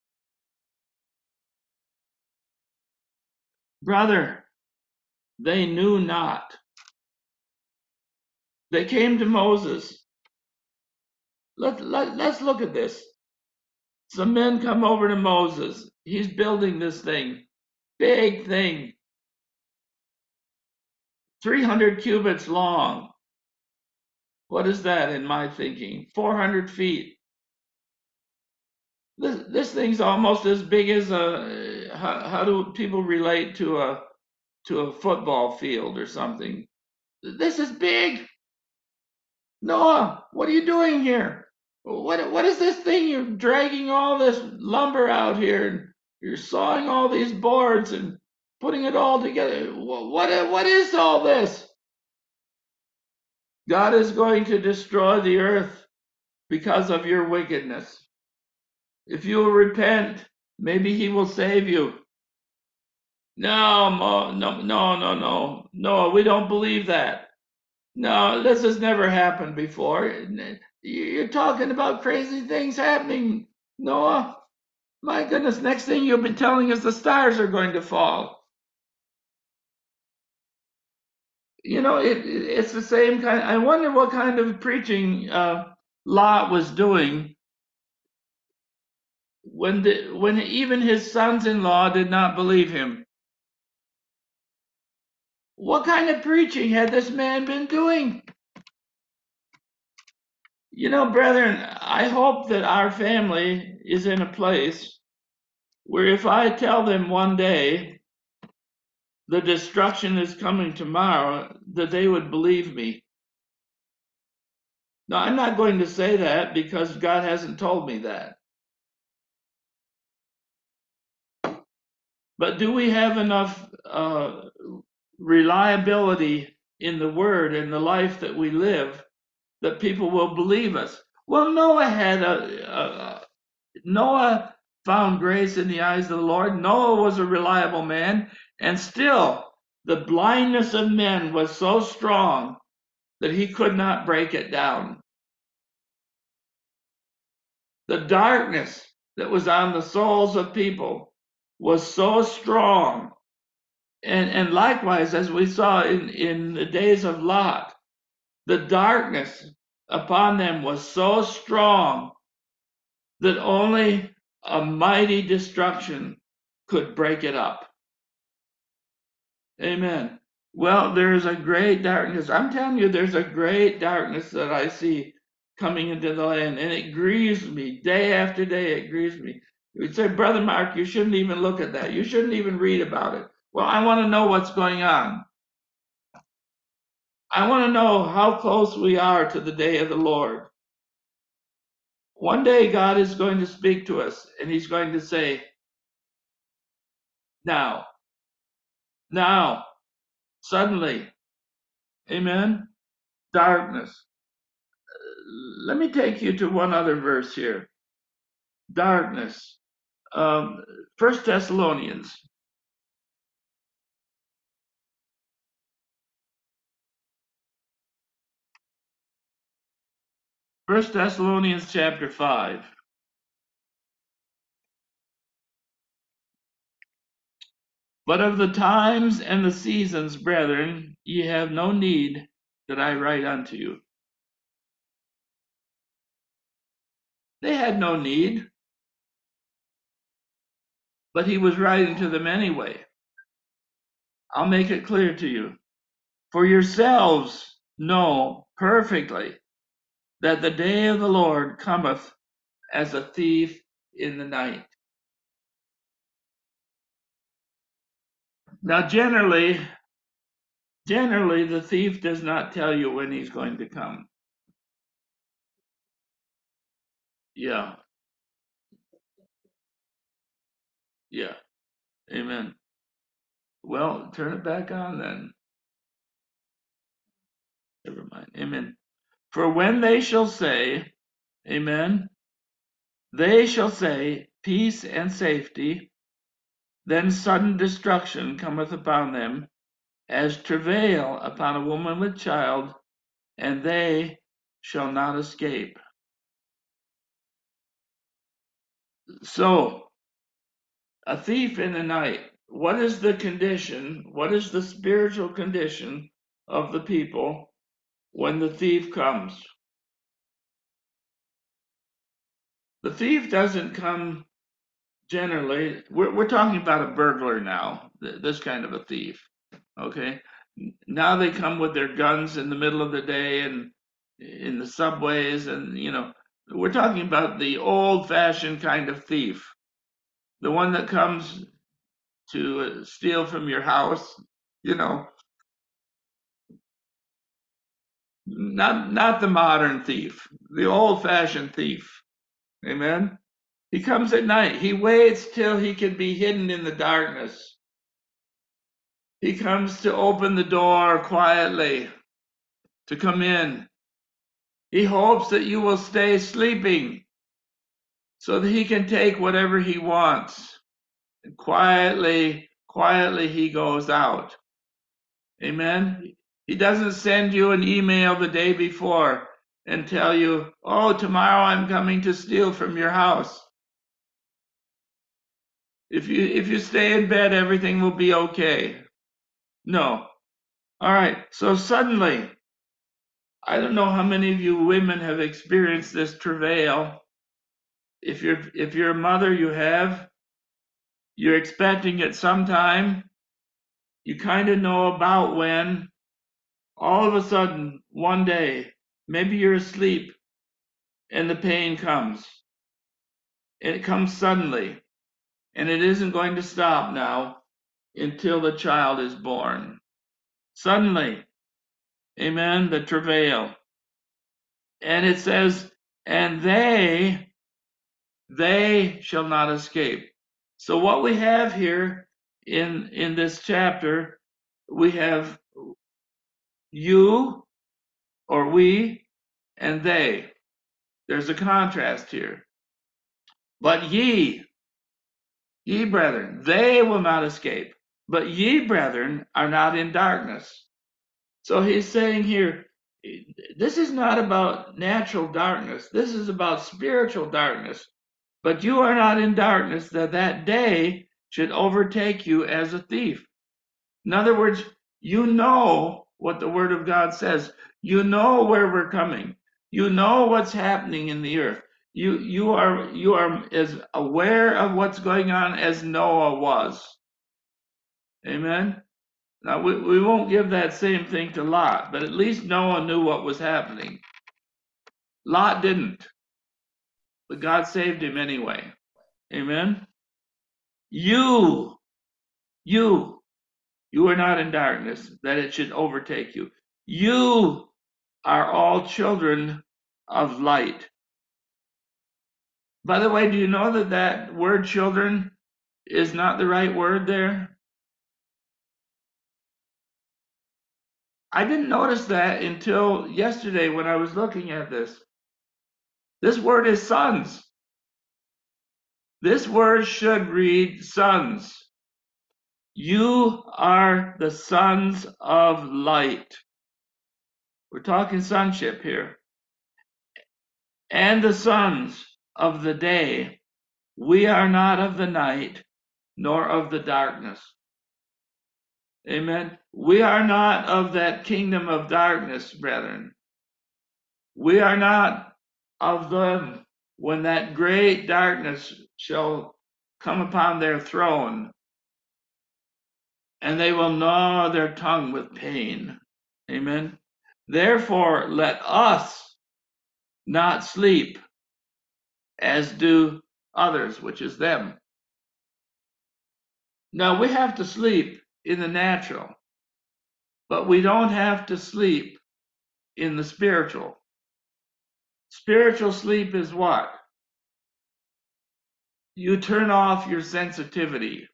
[SPEAKER 1] Brother, they knew not. They came to Moses. Let's look at this. Some men come over to Moses. He's building this thing, big thing, 300 cubits long. What is that in my thinking? 400 feet. This thing's almost as big as how do people relate to a football field or something? This is big. Noah, what are you doing here? What is this thing? You're dragging all this lumber out here and you're sawing all these boards and putting it all together. What is all this? God is going to destroy the earth because of your wickedness. If you will repent, maybe he will save you. No, we don't believe that. No, this has never happened before. You're talking about crazy things happening, Noah. My goodness, next thing you'll be telling us the stars are going to fall. You know, it's the same kind. I wonder what kind of preaching Lot was doing when even his sons-in-law did not believe him. What kind of preaching had this man been doing? You know, brethren, I hope that our family is in a place where if I tell them one day the destruction is coming tomorrow, that they would believe me. No, I'm not going to say that because God hasn't told me that. But do we have enough reliability in the word and the life that we live that people will believe us? Well, Noah found grace in the eyes of the Lord. Noah was a reliable man, and still the blindness of men was so strong that he could not break it down. The darkness that was on the souls of people was so strong. And likewise, as we saw in the days of Lot, the darkness upon them was so strong that only a mighty destruction could break it up. Amen. Well, there's a great darkness. I'm telling you, there's a great darkness that I see coming into the land, and it grieves me day after day. It grieves me. You'd say, Brother Mark, you shouldn't even look at that. You shouldn't even read about it. Well, I want to know what's going on. I want to know how close we are to the day of the Lord. One day God is going to speak to us, and he's going to say, now, suddenly, amen, darkness. Let me take you to one other verse here. Darkness. Um, 1 Thessalonians. 1 Thessalonians chapter 5. But of the times and the seasons, brethren, ye have no need that I write unto you. They had no need, but he was writing to them anyway. I'll make it clear to you. For yourselves know perfectly that the day of the Lord cometh as a thief in the night. Now, generally, the thief does not tell you when he's going to come. Yeah, yeah, amen. Well, turn it back on then. Never mind. Amen. For when they shall say, amen, they shall say, peace and safety, then sudden destruction cometh upon them, as travail upon a woman with child, and they shall not escape. So, a thief in the night, what is the condition? What is the spiritual condition of the people when the thief comes? The thief doesn't come generally. We're talking about a burglar now, this kind of a thief. Okay. Now they come with their guns in the middle of the day and in the subways, and we're talking about the old-fashioned kind of thief, the one that comes to steal from your house. Not the modern thief, the old-fashioned thief. Amen. He comes at night. He waits till he can be hidden in the darkness. He comes to open the door quietly to come in. He hopes that you will stay sleeping so that he can take whatever he wants. And quietly he goes out. Amen. He doesn't send you an email the day before and tell you, oh, tomorrow I'm coming to steal from your house. If you stay in bed, everything will be okay. No. All right. So suddenly, I don't know how many of you women have experienced this travail. If you're a mother, you're expecting it sometime. You kind of know about when. All of a sudden, one day, maybe you're asleep and the pain comes. It comes suddenly, and it isn't going to stop now until the child is born. Suddenly, amen, the travail. And it says, and they shall not escape. So what we have here in this chapter, we have you or we and they. There's a contrast here. But ye brethren, they will not escape. But ye brethren are not in darkness. So he's saying here, this is not about natural darkness. This is about spiritual darkness. But you are not in darkness, that day should overtake you as a thief. In other words, you know what the Word of God says. You know where we're coming. You know what's happening in the earth. You are as aware of what's going on as Noah was. Amen. Now we won't give that same thing to Lot, but at least Noah knew what was happening. Lot didn't, but God saved him anyway. Amen. You are not in darkness, that it should overtake you. You are all children of light. By the way, do you know that that word children is not the right word there? I didn't notice that until yesterday when I was looking at this. This word is sons. This word should read sons. You are the sons of light. We're talking sonship here. And the sons of the day. We are not of the night, nor of the darkness. Amen. We are not of that kingdom of darkness, brethren. We are not of them when that great darkness shall come upon their throne, and they will gnaw their tongue with pain. Amen. Therefore, let us not sleep as do others, which is them. Now, we have to sleep in the natural, but we don't have to sleep in the spiritual. Spiritual sleep is what? You turn off your sensitivity.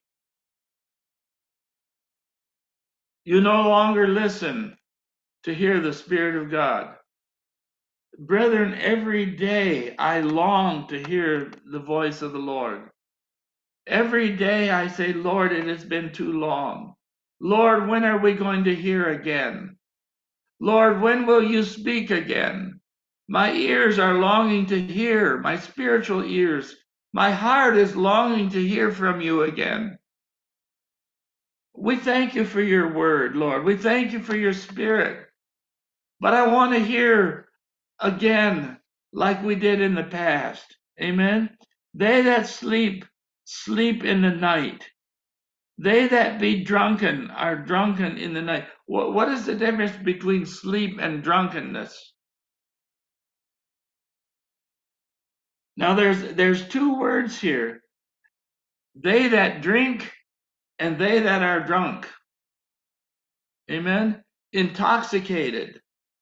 [SPEAKER 1] You no longer listen to hear the Spirit of God. Brethren, every day I long to hear the voice of the Lord. Every day I say, Lord, it has been too long. Lord, when are we going to hear again? Lord, when will you speak again? My ears are longing to hear, my spiritual ears. My heart is longing to hear from you again. We thank you for your word, Lord. We thank you for your spirit. But I want to hear again like we did in the past. Amen. They that sleep, sleep in the night. They that be drunken are drunken in the night. What is the difference between sleep and drunkenness? Now there's two words here. They that drink and they that are drunk. Amen. Intoxicated.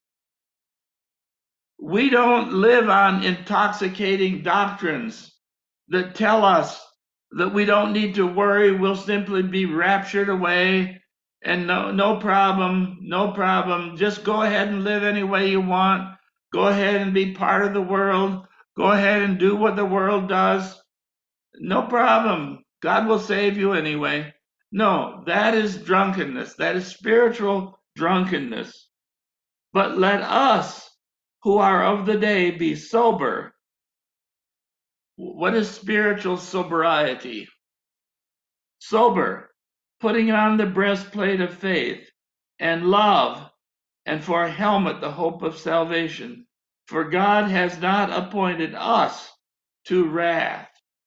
[SPEAKER 1] We don't live on intoxicating doctrines that tell us that we don't need to worry, we'll simply be raptured away and no problem. Just go ahead and live any way you want. Go ahead and be part of the world. Go ahead and do what the world does. No problem. God will save you anyway. No, that is drunkenness. That is spiritual drunkenness. But let us who are of the day be sober. What is spiritual sobriety? Sober, putting on the breastplate of faith and love, and for a helmet the hope of salvation. For God has not appointed us to wrath.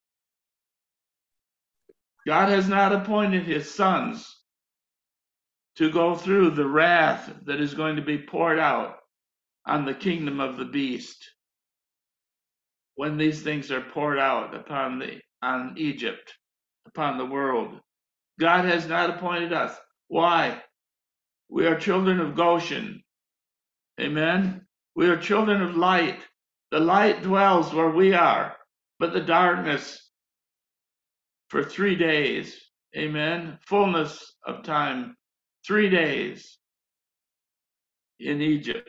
[SPEAKER 1] God has not appointed his sons to go through the wrath that is going to be poured out on the kingdom of the beast when these things are poured out on Egypt, upon the world. God has not appointed us. Why? We are children of Goshen. Amen. We are children of light. The light dwells where we are, but the darkness for 3 days. Amen. Fullness of time. 3 days in Egypt.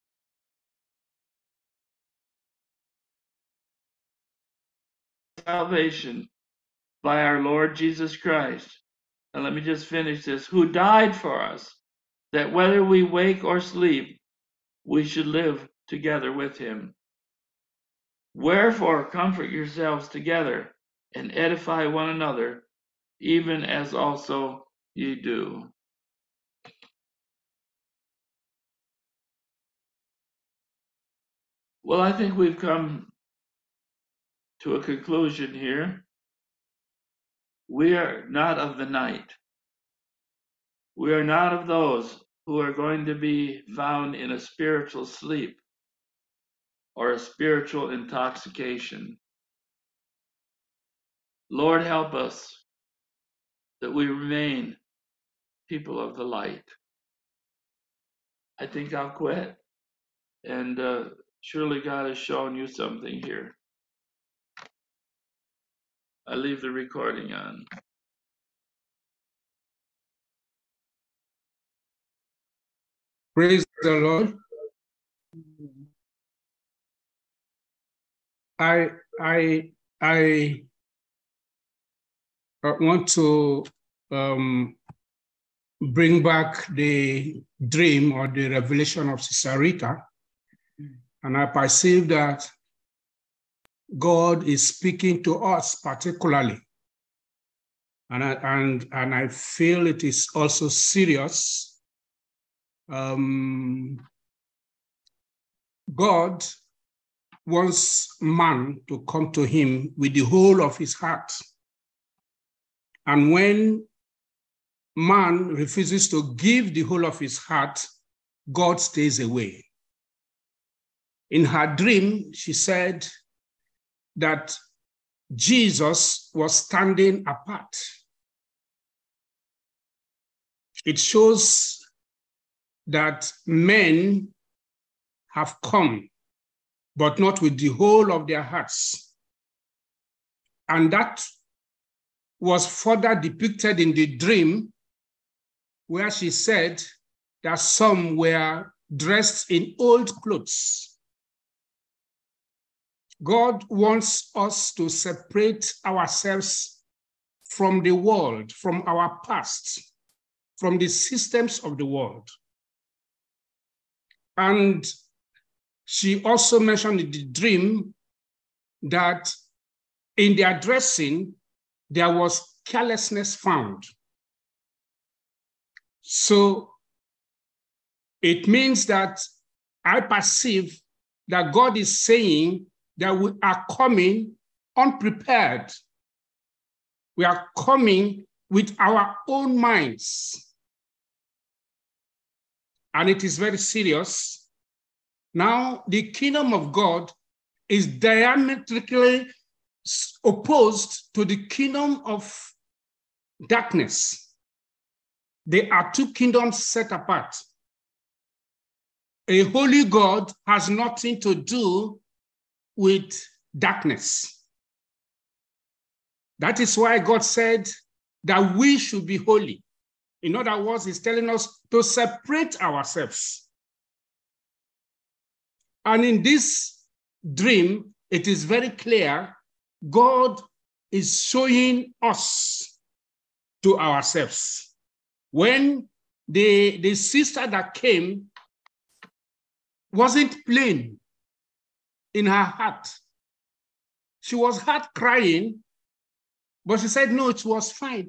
[SPEAKER 1] Salvation by our Lord Jesus Christ. And let me just finish this. Who died for us, that whether we wake or sleep, we should live together with him. Wherefore, comfort yourselves together and edify one another, even as also ye do. Well, I think we've come to a conclusion here. We are not of the night. We are not of those who are going to be found in a spiritual sleep or a spiritual intoxication. Lord, help us that we remain people of the light. I think I'll quit. And surely God has shown you something here. I leave the recording on.
[SPEAKER 5] Praise the Lord. I want to bring back the dream or the revelation of Caesarea, and I perceive that God is speaking to us particularly, and I feel it is also serious. God wants man to come to him with the whole of his heart. And when man refuses to give the whole of his heart, God stays away. In her dream, she said that Jesus was standing apart. It shows that men have come, but not with the whole of their hearts. And that was further depicted in the dream, where she said that some were dressed in old clothes. God wants us to separate ourselves from the world, from our past, from the systems of the world. And she also mentioned in the dream that in their dressing, there was carelessness found. So it means that I perceive that God is saying that we are coming unprepared. We are coming with our own minds. And it is very serious. Now, the kingdom of God is diametrically opposed to the kingdom of darkness. They are two kingdoms set apart. A holy God has nothing to do with darkness. That is why God said that we should be holy. In other words, he's telling us to separate ourselves. And in this dream, it is very clear God is showing us to ourselves. When the sister that came wasn't plain in her heart. She was heart crying, but she said, no, it was fine.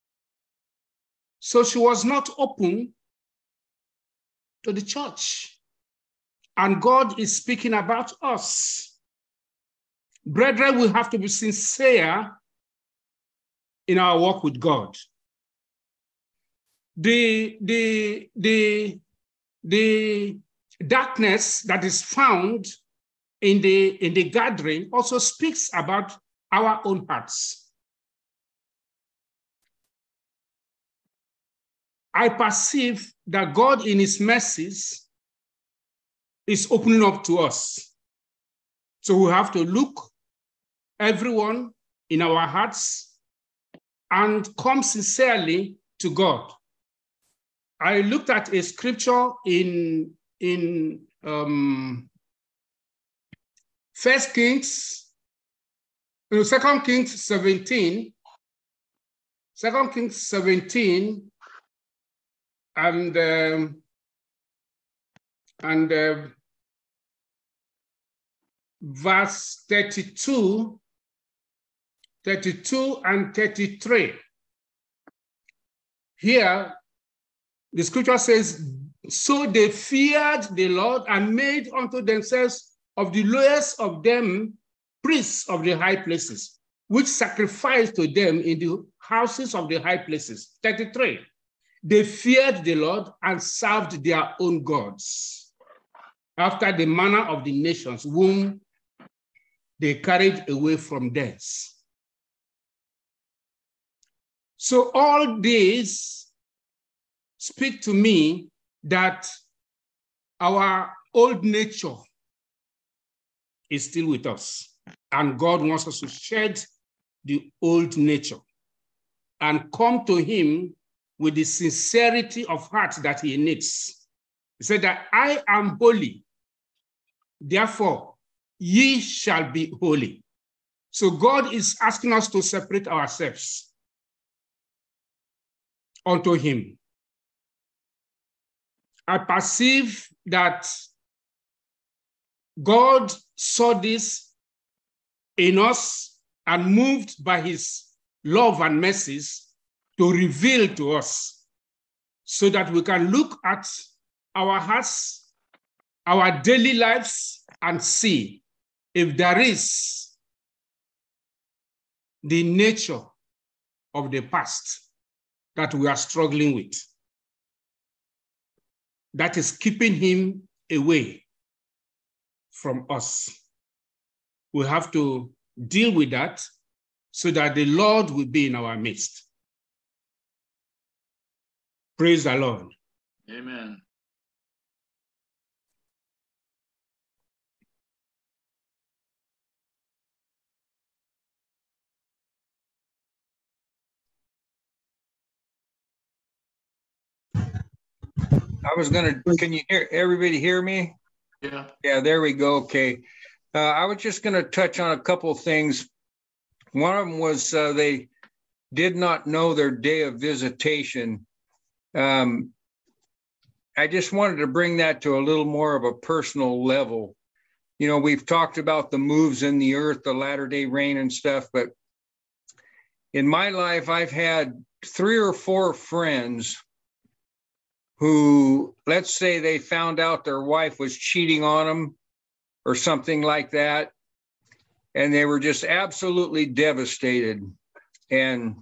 [SPEAKER 5] So she was not open to the church. And God is speaking about us. Brethren, we have to be sincere in our walk with God. The darkness that is found in the gathering also speaks about our own hearts. I perceive that God in his mercies is opening up to us. So we have to look everyone in our hearts and come sincerely to God. I looked at a scripture in 2 Kings 17, 2 Kings 17, and verse 32 and 33. Here, the scripture says, so they feared the Lord and made unto themselves of the lowest of them priests of the high places, which sacrificed to them in the houses of the high places. 33. They feared the Lord and served their own gods, after the manner of the nations whom they carried away from thence. So all these speak to me that our old nature is still with us, and God wants us to shed the old nature and come to him with the sincerity of heart that he needs. He said that I am holy, therefore ye shall be holy. So God is asking us to separate ourselves unto him. I perceive that God saw this in us and moved by his love and mercies to reveal to us so that we can look at our hearts, our daily lives, and see if there is the nature of the past that we are struggling with, that is keeping him away from us. We have to deal with that so that the Lord will be in our midst. Praise the Lord.
[SPEAKER 1] Amen.
[SPEAKER 4] Can you hear everybody hear me?
[SPEAKER 1] Yeah.
[SPEAKER 4] Yeah, there we go. Okay. I was just going to touch on a couple of things. One of them was they did not know their day of visitation. I just wanted to bring that to a little more of a personal level. You know, we've talked about the moves in the earth, the latter-day rain and stuff, but in my life, I've had 3 or 4 friends who, let's say they found out their wife was cheating on them or something like that, and they were just absolutely devastated. And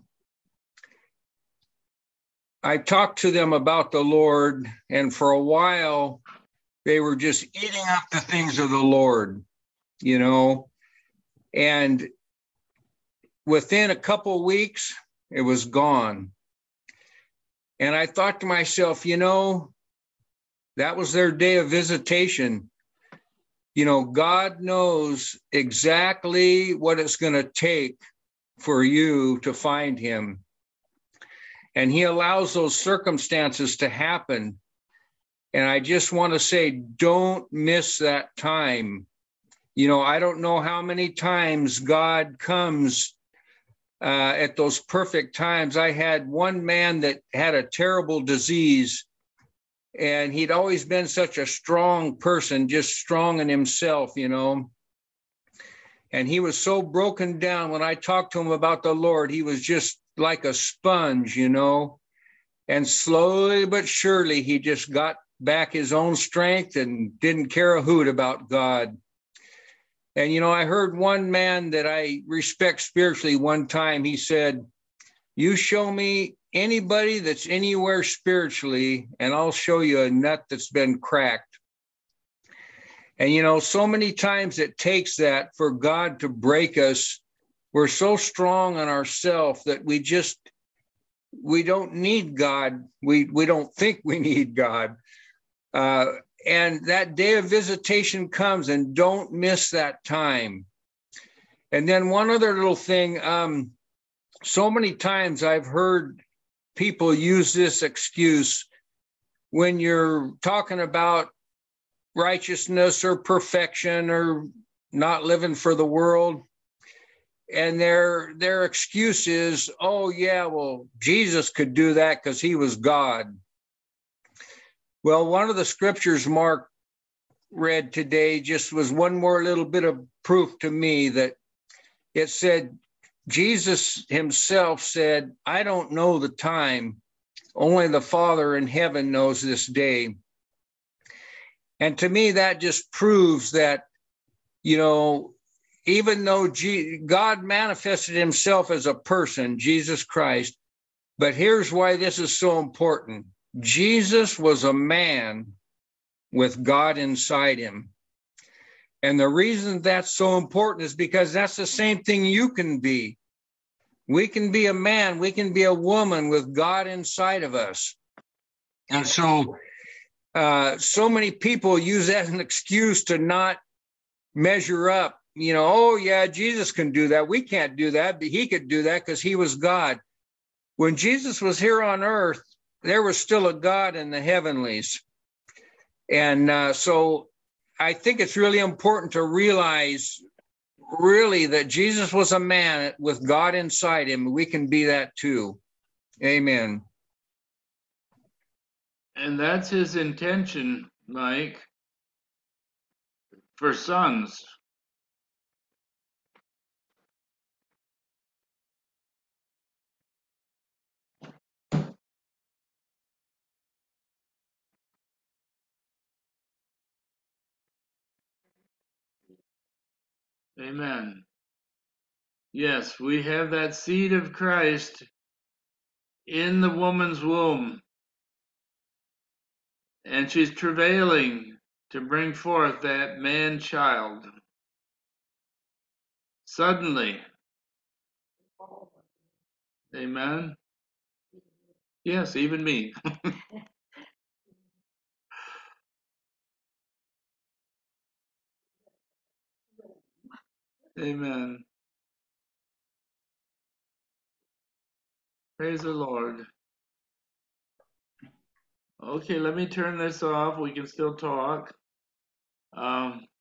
[SPEAKER 4] I talked to them about the Lord, and for a while, they were just eating up the things of the Lord, you know, and within a couple of weeks, it was gone. And I thought to myself, you know, that was their day of visitation. You know, God knows exactly what it's going to take for you to find him. And he allows those circumstances to happen. And I just want to say, don't miss that time. You know, I don't know how many times God comes at those perfect times. I had one man that had a terrible disease, and he'd always been such a strong person, just strong in himself, you know. And he was so broken down. When I talked to him about the Lord, he was just like a sponge, you know. And slowly but surely, he just got back his own strength and didn't care a hoot about God. And, you know, I heard one man that I respect spiritually one time, he said, you show me anybody that's anywhere spiritually, and I'll show you a nut that's been cracked. And, you know, so many times it takes that for God to break us. We're so strong on ourselves that we don't need God. We don't think we need God. and that day of visitation comes, and don't miss that time. And then one other little thing, so many times I've heard people use this excuse when you're talking about righteousness or perfection or not living for the world. And their excuse is, oh yeah, well, Jesus could do that because he was God. Well, one of the scriptures Mark read today just was one more little bit of proof to me that it said, Jesus himself said, I don't know the time, only the Father in heaven knows this day. And to me, that just proves that, you know, even though God manifested himself as a person, Jesus Christ, but here's why this is so important. Jesus was a man with God inside him. And the reason that's so important is because that's the same thing you can be. We can be a man, we can be a woman with God inside of us. And so, so many people use that as an excuse to not measure up. You know, oh yeah, Jesus can do that. We can't do that, but he could do that because he was God. When Jesus was here on earth, there was still a God in the heavenlies. And so I think it's really important to realize really that Jesus was a man with God inside him. We can be that too. Amen.
[SPEAKER 1] And that's his intention, Mike, for sons. Amen. Yes, we have that seed of Christ in the woman's womb, and she's travailing to bring forth that man child. Suddenly. Amen. Yes, even me. Amen. Praise the Lord. Okay, let me turn this off. We can still talk.